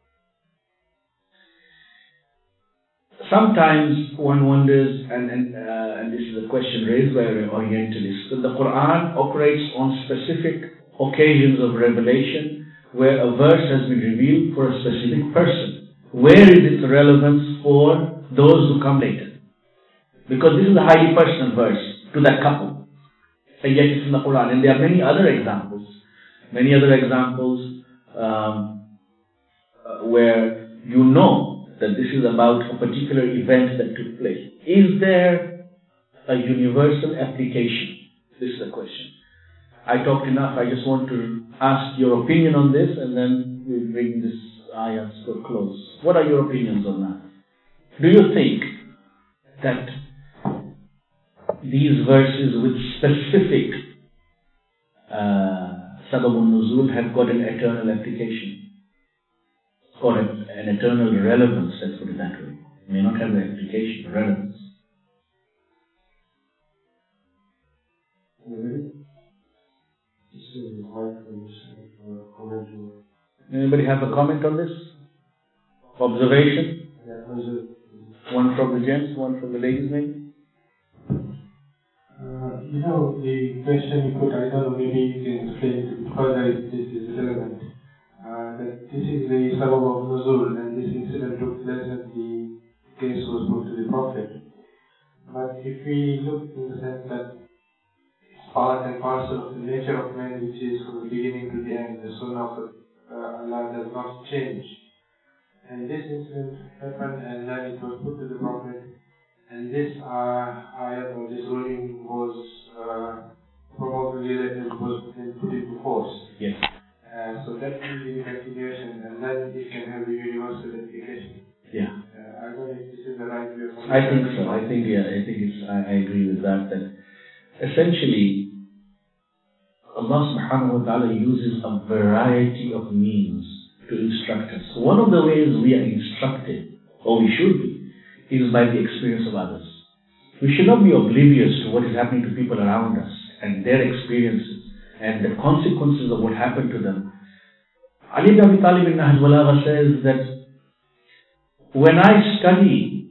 Sometimes one wonders, and this is a question raised by Orientalists, that the Quran operates on specific occasions of revelation where a verse has been revealed for a specific person. Where is its relevance for those who come later? Because this is a highly personal verse to that couple, and yet it's in the Quran. And there are many other examples where you know that this is about a particular event that took place. Is there a universal application? This is the question. I talked enough. I just want to ask your opinion on this, and then we'll bring this ayah to a close. What are your opinions on that? Do you think that these verses with specific sababun nuzul have got an eternal application? Or an eternal relevance, let's put it that way. It may not have an application, relevance. Anybody have a comment on this? Observation? One from the gents, one from the ladies maybe? The question you put, I don't know, maybe you can explain it further if this is relevant. That this is the sabab of nuzul, and this incident took place and the case was put to the Prophet. But if we look in the sense that it's part and parcel of the nature of man, which is from the beginning to the end, the sunnah of Allah does not change. And this incident happened, and then it was put to the Prophet, and this ayat or this ruling was probably that it was put into force. Yes. I think so. I think I agree with that. That essentially, Allah subhanahu wa ta'ala uses a variety of means to instruct us. One of the ways we are instructed, or we should be, is by the experience of others. We should not be oblivious to what is happening to people around us and their experiences and the consequences of what happened to them. Ali ibn Abi Talib in Nahj al-Balagha says that when I study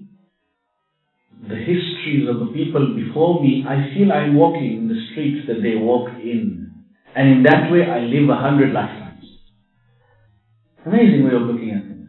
the histories of the people before me, I feel I'm walking in the streets that they walked in. And in that way, I live 100 lifetimes. Amazing way of looking at things.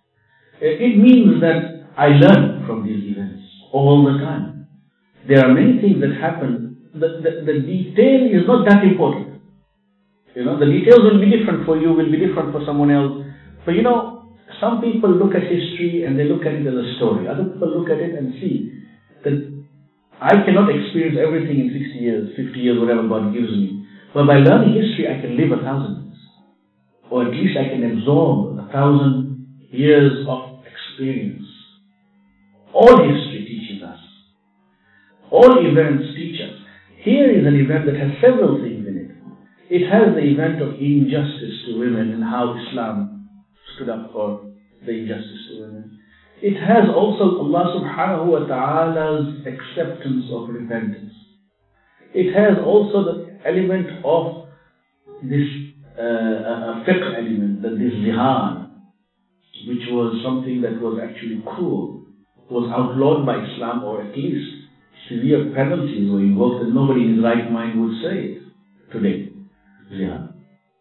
It means that I learn from these events all the time. There are many things that happen. The detail is not that important. The details will be different for you, will be different for someone else. But some people look at history and they look at it as a story. Other people look at it and see that I cannot experience everything in 60 years, 50 years, whatever God gives me. But by learning history, I can live 1,000 years. Or at least I can absorb 1,000 years of experience. All history teaches us. All events teach us. Here is an event that has several things in it. It has the event of injustice to women and how Islam stood up for the injustice to women. It has also Allah subhanahu wa ta'ala's acceptance of repentance. It has also the element of this fiqh element, that this zihar, which was something that was actually cruel, was outlawed by Islam, or at least severe penalties were invoked, and nobody in his right mind would say it today. Zihar.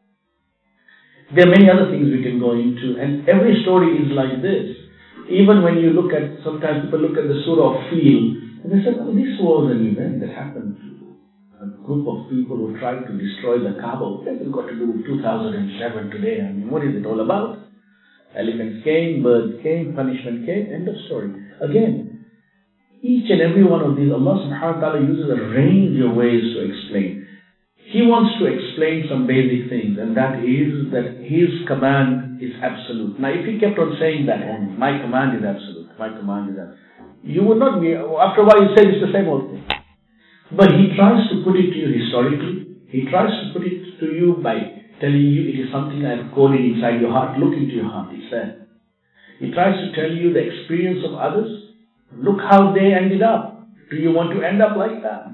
There are many other things we can go into, and every story is like this. Even when you look at, sometimes people look at the Surah of Fil, and they say, oh, this was an event that happened to a group of people who tried to destroy the Kaaba. What has it got to do with 2007 today? I mean, what is it all about? Elephants came, birds came, punishment came, end of story. Again, each and every one of these, Allah subhanahu wa ta'ala uses a range of ways to explain. He wants to explain some basic things, and that is that His command is absolute. Now, if He kept on saying that only, my command is absolute, my command is absolute, you would not be, after a while you say it's the same old thing. But He tries to put it to you historically. He tries to put it to you by telling you it is something I have coded inside your heart. Look into your heart, He said. He tries to tell you the experience of others. Look how they ended up. Do you want to end up like that?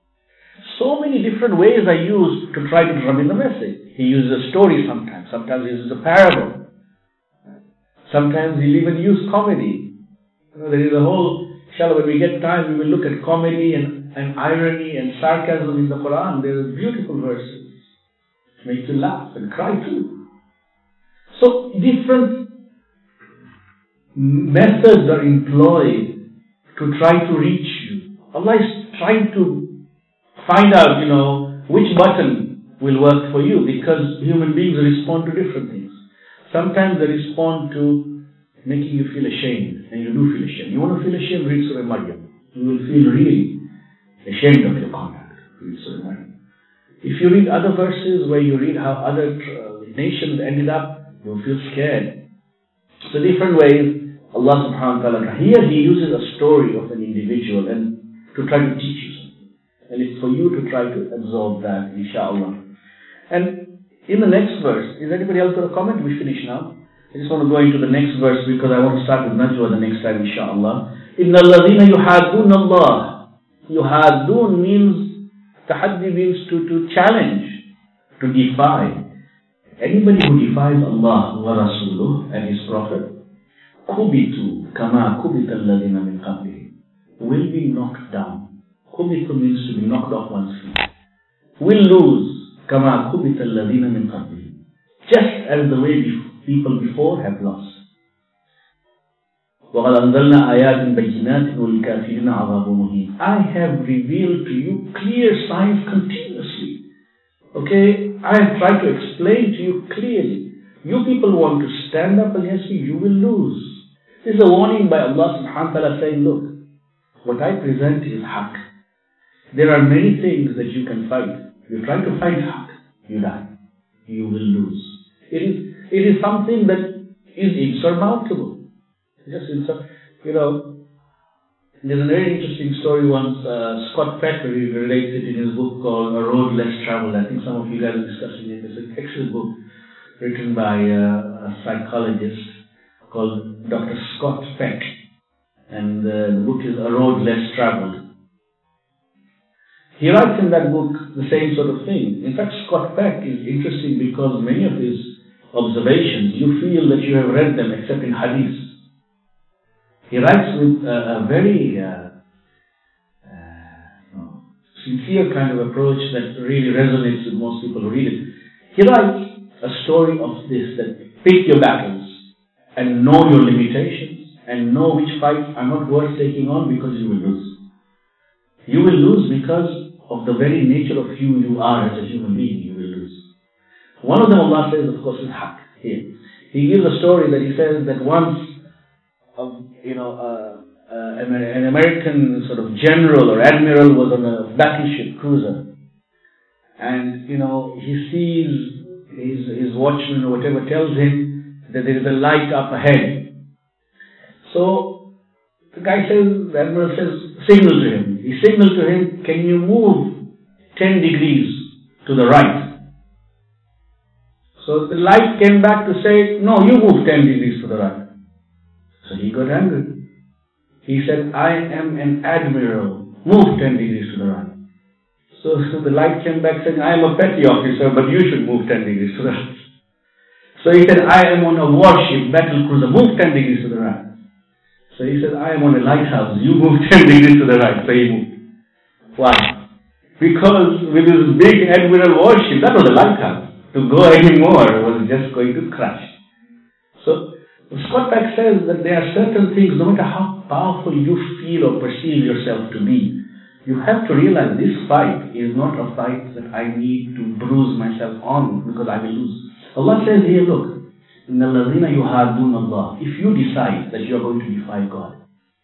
So many different ways are used to try to drum in the message. He uses a story sometimes. Sometimes he uses a parable. Sometimes he'll even use comedy. There is a whole, inshallah, when we get time, we will look at comedy and irony and sarcasm in the Quran. There are beautiful verses. Make you laugh and cry too. So different methods are employed to try to reach you. Allah is trying to find out, which button will work for you, because human beings respond to different things. Sometimes they respond to making you feel ashamed, and you do feel ashamed. You want to feel ashamed, read Surah Maryam. You will feel really ashamed of your conduct. Read Surah Maryam. If you read other verses where you read how other nations ended up, you will feel scared. So different ways Allah subhanahu wa ta'ala. Here He uses a story of an individual and to try to teach you something. And it's for you to try to absorb that, inshallah. And in the next verse, is anybody else got a comment? We finish now. I just want to go into the next verse because I want to start with Najwa the next time, inshallah. إِنَّ الَّذِينَ يُحَادُّونَ اللَّهِ. Yuhadun means, tahaddi means to challenge, to defy. Anybody who defies Allah wa Rasuluh and His Prophet, kubitu kama kubita alladhina min qablihim, will be knocked down. Kubitu means to be knocked off one's feet. Will lose kama kubita alladhina min qablihim, just as the way people before have lost. وَقَدْ أَنزَلْنَا آيَاتٍ بَيِّنَاتٍ وَلِلْكَافِرِينَ عَذَابٌ مُهِينٌ. I have revealed to you clear signs continuously. Okay, I have tried to explain to you clearly. You people want to stand up against me, you will lose. This is a warning by Allah subhanahu wa ta'ala saying, look, what I present is haqq. There are many things that you can fight. You try to fight haqq, you die. You will lose. It is something that is insurmountable. Just There's a very interesting story once. Scott Peck relates it in his book called A Road Less Traveled. I think some of you guys are discussing it. It's an excellent book written by a psychologist called Dr. Scott Peck. And the book is A Road Less Traveled. He writes in that book the same sort of thing. In fact, Scott Peck is interesting because many of his observations, you feel that you have read them except in hadith. He writes with a very sincere kind of approach that really resonates with most people who read it. He writes a story of this, that pick your battles and know your limitations and know which fights are not worth taking on because you will lose. You will lose because of the very nature of who you are as a human being. You will lose. One of them, Allah says, of course, is haq here. He gives a story that he says that once an American sort of general or admiral was on a battleship cruiser, and he sees his watchman or whatever tells him that there is a light up ahead. So the admiral says, signal to him. He signaled to him, can you move 10 degrees to the right? So the light came back to say, no, you move 10 degrees to the right. So he got angry. He said, I am an admiral. Move 10 degrees to the right. So the light came back saying, I am a petty officer, but you should move 10 degrees to the right. So he said, I am on a warship, battle cruiser. Move 10 degrees to the right. So he said, I am on a lighthouse. You move 10 degrees to the right. So he moved. Why? Because with his big admiral warship, that was a lighthouse. To go anymore was just going to crash. So Scott Peck says that there are certain things, no matter how powerful you feel or perceive yourself to be, you have to realize this fight is not a fight that I need to bruise myself on because I will lose. Allah says here, look, إِنَّ الَّذِينَ يُحَادُّونَ اللَّهِ. If you decide that you are going to defy God,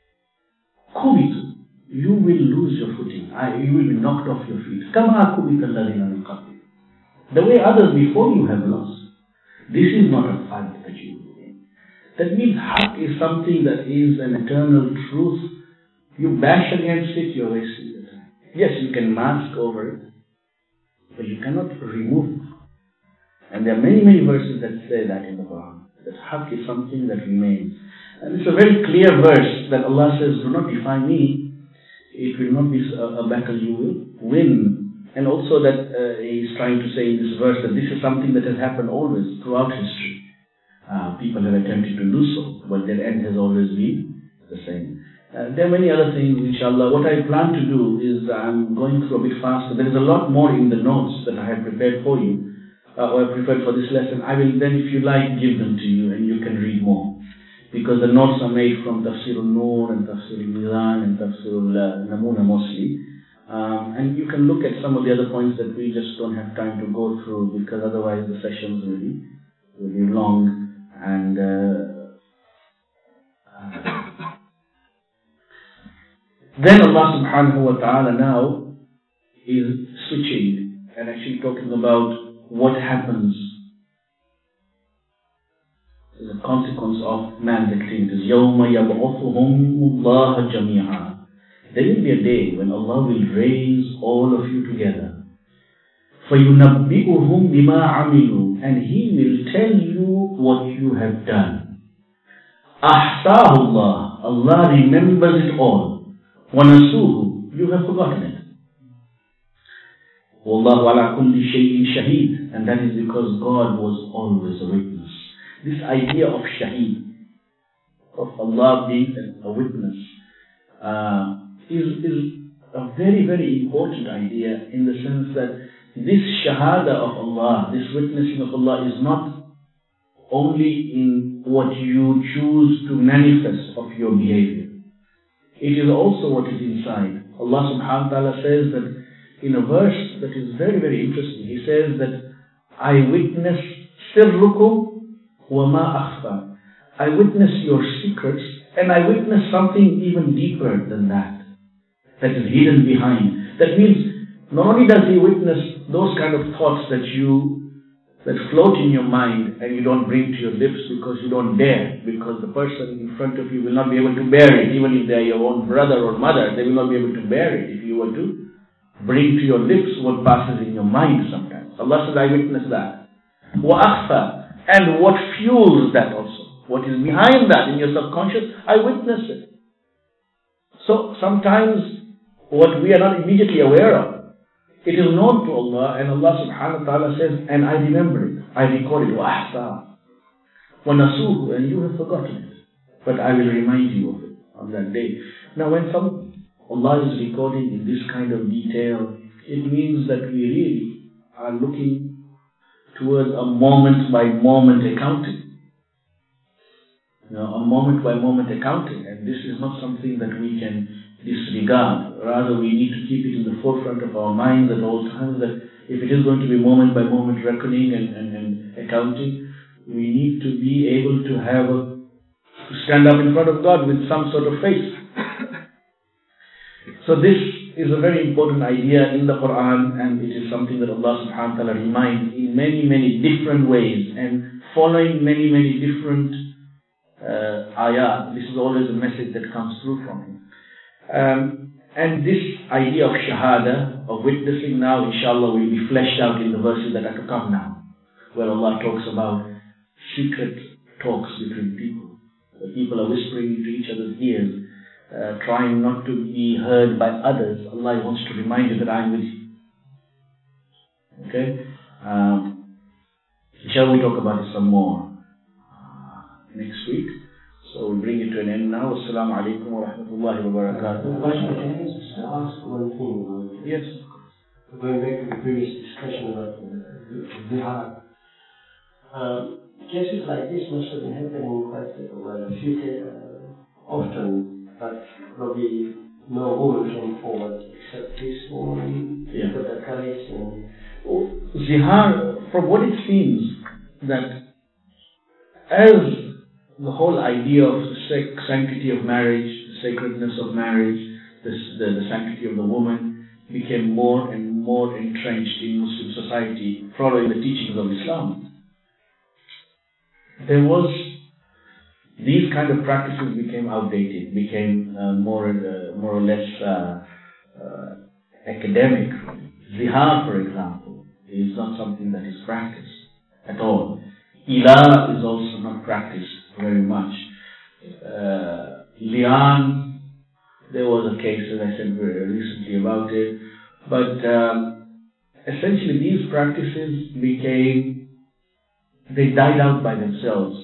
kubitu, you will lose your footing. You will be knocked off your feet. كَمَا كُبِتَ الَّذِينَ مِنْ قَبْلِكُمْ. The way others before you have lost. This is not a fight that you will win. That means haq is something that is an eternal truth. You bash against it, you're wasting your time. Yes, you can mask over it, but you cannot remove it. And there are many, many verses that say that in the Quran, that haq is something that remains. And it's a very clear verse that Allah says, do not defy me. It will not be a battle you will win. And also that he's trying to say in this verse that this is something that has happened always throughout history. People have attempted to do so, but their end has always been the same. There are many other things, inshallah. What I plan to do is I'm going through a bit faster. There is a lot more in the notes that I have prepared for you, or I prepared for this lesson. I will then, if you like, give them to you and you can read more. Because the notes are made from Tafsir al-Nur and Tafsir al-Mizan and Tafsir al-Namuna mostly. And you can look at some of the other points that we just don't have time to go through because otherwise the sessions will be long. And then Allah subhanahu wa ta'ala now is switching and actually talking about what happens as a consequence of man's activities. يَوْمَ يَبْعُثُهُمُ اللَّهَ جَمِيعًا. There will be a day when Allah will raise all of you together. فَيُنَبِّئُهُمْ بِمَا عَمِلُوا. And He will tell you what you have done. أَحْصَاهُ اللَّهُ. Allah remembers it all. وَنَسُوهُ. You have forgotten it. وَاللَّهُ عَلَى كُلِّ شَيْءٍ شَهِيدٌ. And that is because God was always a witness. This idea of shaheed, of Allah being a witness, is a very, very important idea in the sense that this shahada of Allah, this witnessing of Allah is not only in what you choose to manifest of your behavior. It is also what is inside. Allah subhanahu wa ta'ala says that in a verse that is very, very interesting. He says that I witness sirrukum wa ma akhfa. I witness your secrets and I witness something even deeper than that is hidden behind. That means not only does He witness those kind of thoughts that you that float in your mind and you don't bring to your lips because you don't dare, because the person in front of you will not be able to bear it. Even if they are your own brother or mother, they will not be able to bear it if you were to bring to your lips what passes in your mind sometimes. Allah says, I witness that. وَأَخْفَى, and what fuels that also. What is behind that in your subconscious, I witness it. So sometimes what we are not immediately aware of, it is known to Allah, and Allah subhanahu wa ta'ala says, and I remember it, I record it, وَأَحْصَى وَنَسُوهُ, and you have forgotten it. But I will remind you of it on that day. Now when Allah is recording in this kind of detail, it means that we really are looking towards a moment-by-moment accounting. A moment-by-moment accounting, and this is not something that we can disregard. Rather, we need to keep it in the forefront of our minds at all times, that if it is going to be moment-by-moment reckoning and accounting, we need to be able to stand up in front of God with some sort of faith. So this is a very important idea in the Quran, and it is something that Allah subhanahu wa ta'ala reminds in many, many different ways, and following many, many different ayat. This is always a message that comes through from him. And this idea of shahada, of witnessing now, inshallah, will be fleshed out in the verses that are to come now, where Allah talks about secret talks between people. The people are whispering into each other's ears, trying not to be heard by others. Allah wants to remind you that I am with you. Okay? Shall we talk about it some more next week? So we'll bring it to an end now. Assalamu alaikum wa rahmatullahi wa barakatuh. Can I just ask one thing? Yes. Going back to the previous discussion about jihad. Cases like this must have been happening often, but probably no woman came forward except this woman got the courage and... Zihar, from what it seems, that as the whole idea of the sanctity of marriage, the sacredness of marriage, the sanctity of the woman became more and more entrenched in Muslim society following the teachings of Islam. These kind of practices became outdated, became more or less academic. Zihar, for example, is not something that is practiced at all. Ila is also not practiced very much. Li'an, there was a case, as I said very recently about it, but essentially these practices they died out by themselves.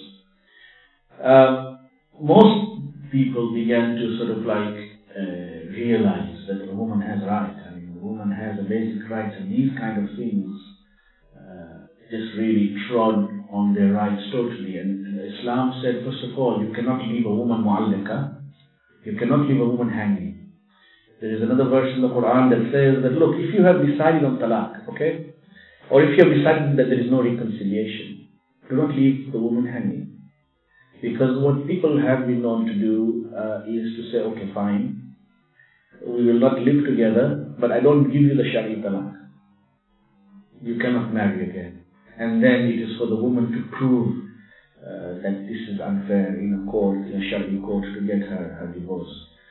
Most people began to sort of realize that a woman has rights. I mean, a woman has a basic rights, and these kind of things just really trod on their rights totally. And Islam said, first of all, you cannot leave a woman mu'allaka. You cannot leave a woman hanging. There is another verse in the Quran that says that, look, if you have decided on talaq, okay, or if you have decided that there is no reconciliation, do not leave the woman hanging. Because what people have been known to do is to say, okay, fine, we will not live together, but I don't give you the shari talaq. You cannot marry again. And then it is for the woman to prove that this is unfair in a court, in a shari court, to get her divorce.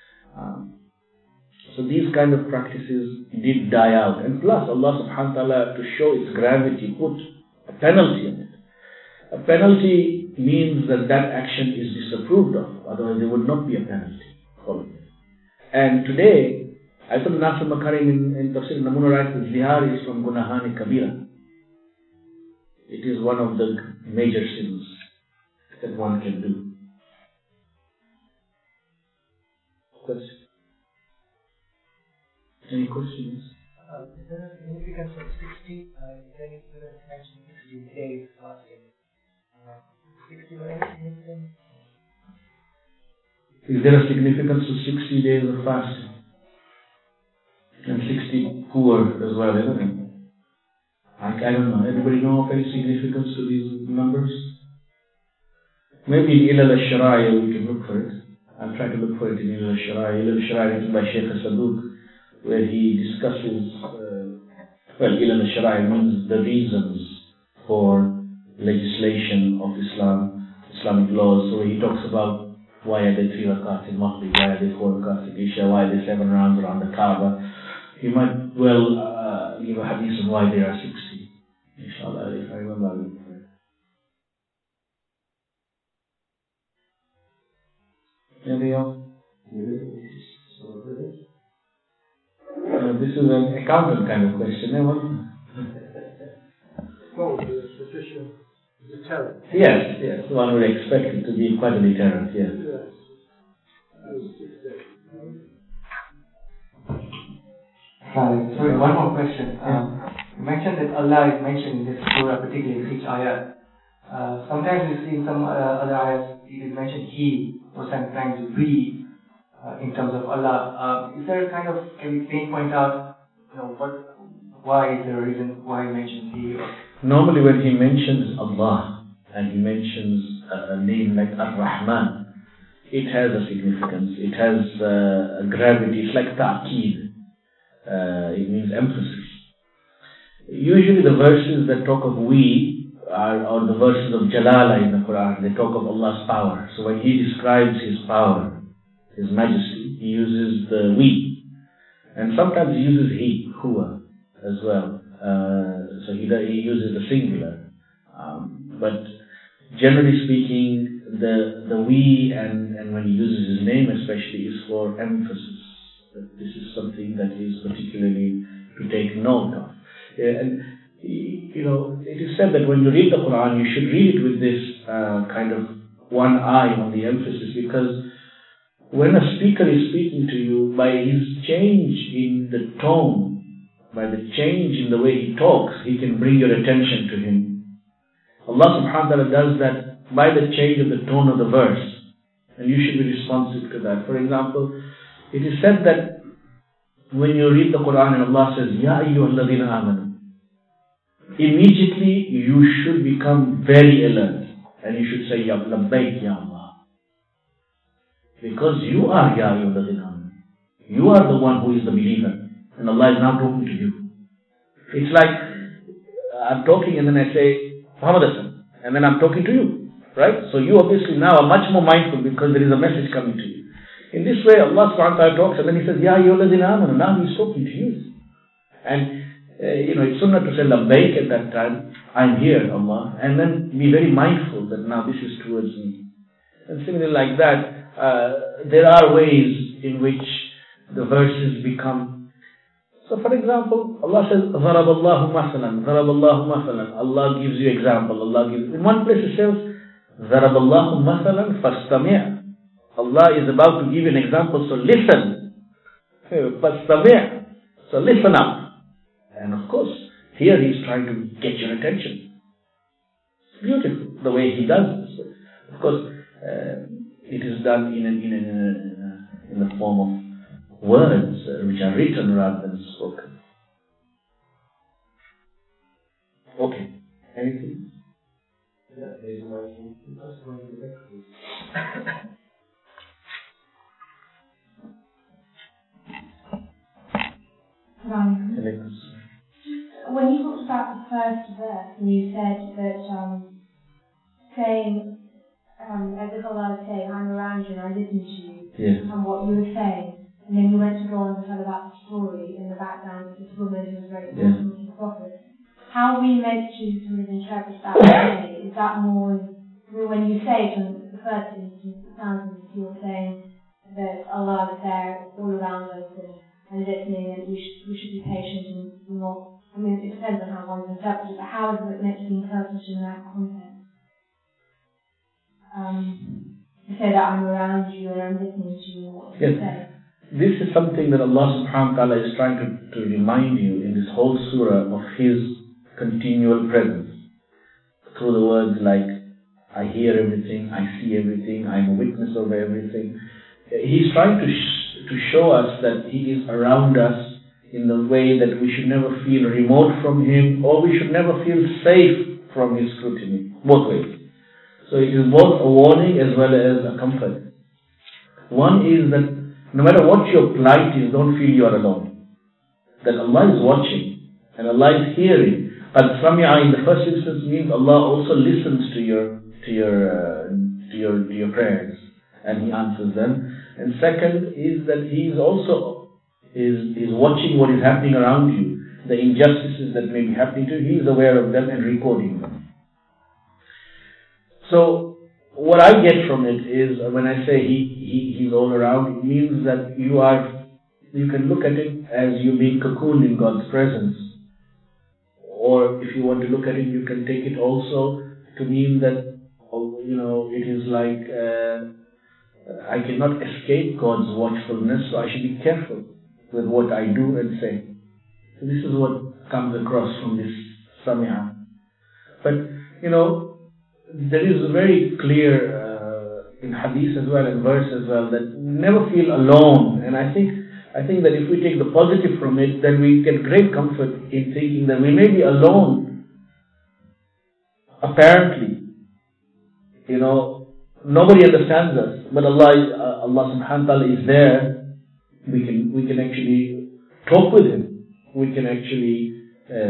So these kind of practices did die out. And plus, Allah subhanahu wa ta'ala, to show its gravity, put a penalty on it. A penalty means that action is disapproved of. Otherwise, there would not be a penalty following it. And today, Ayatollah Nasir Makarim in Tafsir Namuna writes that zihar is from Gunahani Kabira. It is one of the major sins that one can do. Question? Any questions? Is there a significance of 60? Then you mentioned 60 days fasting. 60 days significance? Is there a significance to 60 days of fasting? And 60 poor as well, isn't it? I don't know. Anybody know of any significance to these numbers? Maybe in Ilal al-Shara'i we can look for it. I'll try to look for it in Ilal al-Shara'i. Ilal al-Shara'i written by Sheikh Saduq, where he discusses, Ilal al-Shara'i means the reasons for Islamic laws. So he talks about why are there 3 rakats in Maghrib, why are there 4 rakats in Isha, why are there 7 rounds around the Kaaba. He might well give a hadith on why there are 60. Inshallah, if I remember. I will. Anything else? This is an accountant kind of question. Oh, the sufficient deterrent. Yes, one would expect it to be quite a deterrent, yes. Sorry, one more question. You mentioned that Allah is mentioned in this surah, particularly in each ayat. Sometimes we see in some other ayats it is mentioned He, or sometimes we, in terms of Allah. Is there a kind of, can we point out, why is there a reason why he mentions He? Normally when he mentions Allah and he mentions a name like Ar-Rahman, it has a significance, it has a gravity, it's like ta'keed. It means emphasis. Usually the verses that talk of we are the verses of Jalala in the Quran. They talk of Allah's power. So when he describes his power, his majesty, he uses the we. And sometimes he uses he, huwa, as well. So he uses the singular. But generally speaking, the we and when he uses his name especially is for emphasis. That this is something that is particularly to take note of. And it is said that when you read the Quran, you should read it with this kind of one eye on the emphasis, because when a speaker is speaking to you, by his change in the tone, by the change in the way he talks, he can bring your attention to him. Allah subhanahu wa ta'ala does that by the change of the tone of the verse, and you should be responsive to that. For example, it is said that when you read the Quran and Allah says, Ya ayyuhalladhina amanu, immediately you should become very alert and you should say, Ya labbaik ya Allah. Because you are Ya ayyuhalladhina amanu. You are the one who is the believer. And Allah is now talking to you. It's like I'm talking and then I say, Muhammad Hassan, and then I'm talking to you. Right? So you obviously now are much more mindful because there is a message coming to you. In this way, Allah subhanahu wa ta'ala talks and then He says, Ya ayyuhalladhina amanu. Now He's talking to you. And, it's sunnah to say, labbaik at that time. I'm here, Allah. And then be very mindful that now this is towards me. And similarly like that, there are ways in which the verses become. So for example, Allah says, Zaraballahu masalan, Zaraballahu masalan. Allah gives you example. In one place it says, Zaraballahu masalan fastami'. Allah is about to give you an example, so listen. Fastami'. So listen up. And of course, here He's trying to get your attention. It's beautiful the way He does this. Of course, it is done in the form of words which are written rather than spoken. Okay. Anything? Yeah, there's one. When you talked about the first verse and you said that saying, as if Allah was saying, I'm around you and I listen to you, and what you were saying, and then you went to go on to tell about the story in the background of this woman who was very important to the Prophet. How are we meant to sort of interpret that today? Is that more, when you say it in the first instance, it sounds as if you're saying that Allah is there all around us and listening, and we should be patient and not. I mean, it depends on how one's interpreted, but how is it meant to be interpreted in that context? You say that I'm around you and I'm listening to you, what you say. This is something that Allah subhanahu wa ta'ala is trying to remind you in this whole surah of His continual presence. Through the words like, I hear everything, I see everything, I'm a witness of everything. He's trying to show us that He is around us in the way that we should never feel remote from Him, or we should never feel safe from His scrutiny. Both ways. So it is both a warning as well as a comfort. One is that no matter what your plight is, don't feel you are alone. That Allah is watching and Allah is hearing. Qad sami'a in the first instance means Allah also listens to your to your prayers, and He answers them. And second is that He is also is watching what is happening around you, the injustices that may be happening to you. He is aware of them and recording them. So what I get from it is, when I say He's all around, it means that you can look at it as you being cocooned in God's presence. Or if you want to look at it, you can take it also to mean that, it is like I cannot escape God's watchfulness, so I should be careful with what I do and say. So this is what comes across from this Sami'a. But, there is a very clear in hadith as well and verse as well that never feel alone. And I think that if we take the positive from it, then we get great comfort in thinking that we may be alone. Apparently, nobody understands us, but Allah subhanahu wa ta'ala is there. We can actually talk with Him. We can actually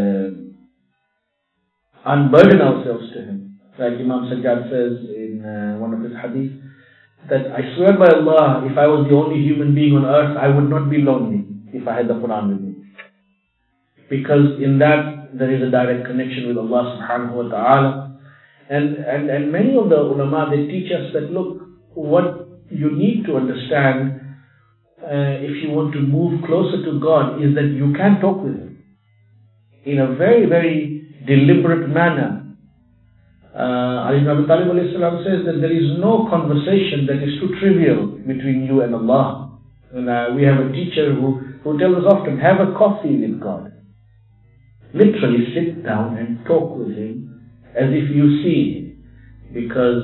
unburden ourselves to Him. Like Imam Sajjad says in one of his hadith, that I swear by Allah, if I was the only human being on earth, I would not be lonely if I had the Quran with me. Because in that, there is a direct connection with Allah subhanahu wa ta'ala. And many of the ulama, they teach us that, look, what you need to understand if you want to move closer to God is that you can talk with Him in a very, very deliberate manner. Ali ibn Abi Talib alayhi salam says that there is no conversation that is too trivial between you and Allah. And we have a teacher who tells us often, have a coffee with God. Literally sit down and talk with Him as if you see Him. Because,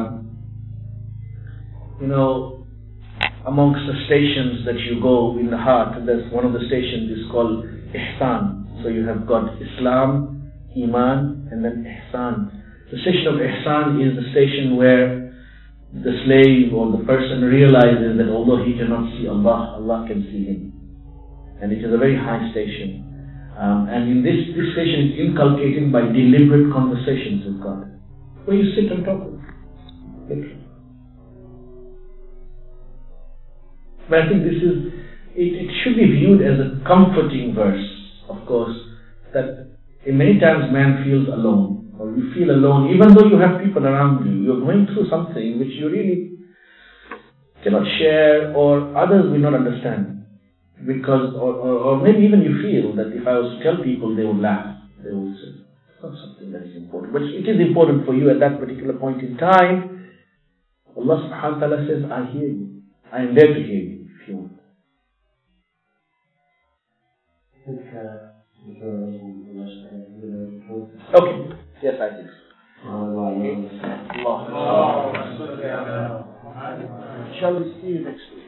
amongst the stations that you go in the heart, there's one of the stations is called Ihsan. So you have got Islam, Iman, and then Ihsan. The station of Ihsan is the station where the slave or the person realizes that although he cannot see Allah, Allah can see him. And it is a very high station. And in this station is inculcated by deliberate conversations with God, where you sit and talk with Him. Literally. But I think it should be viewed as a comforting verse, of course, that many times man feels alone. Or you feel alone, even though you have people around you. You're going through something which you really cannot share, or others will not understand. Because, or maybe even you feel that if I was to tell people, they would laugh. They would say, it's not something that is important. But it is important for you at that particular point in time. Allah subhanahu wa ta'ala says, I hear you. I am there to hear you if you want. Okay. Yes, I think so. Shall we see you next week?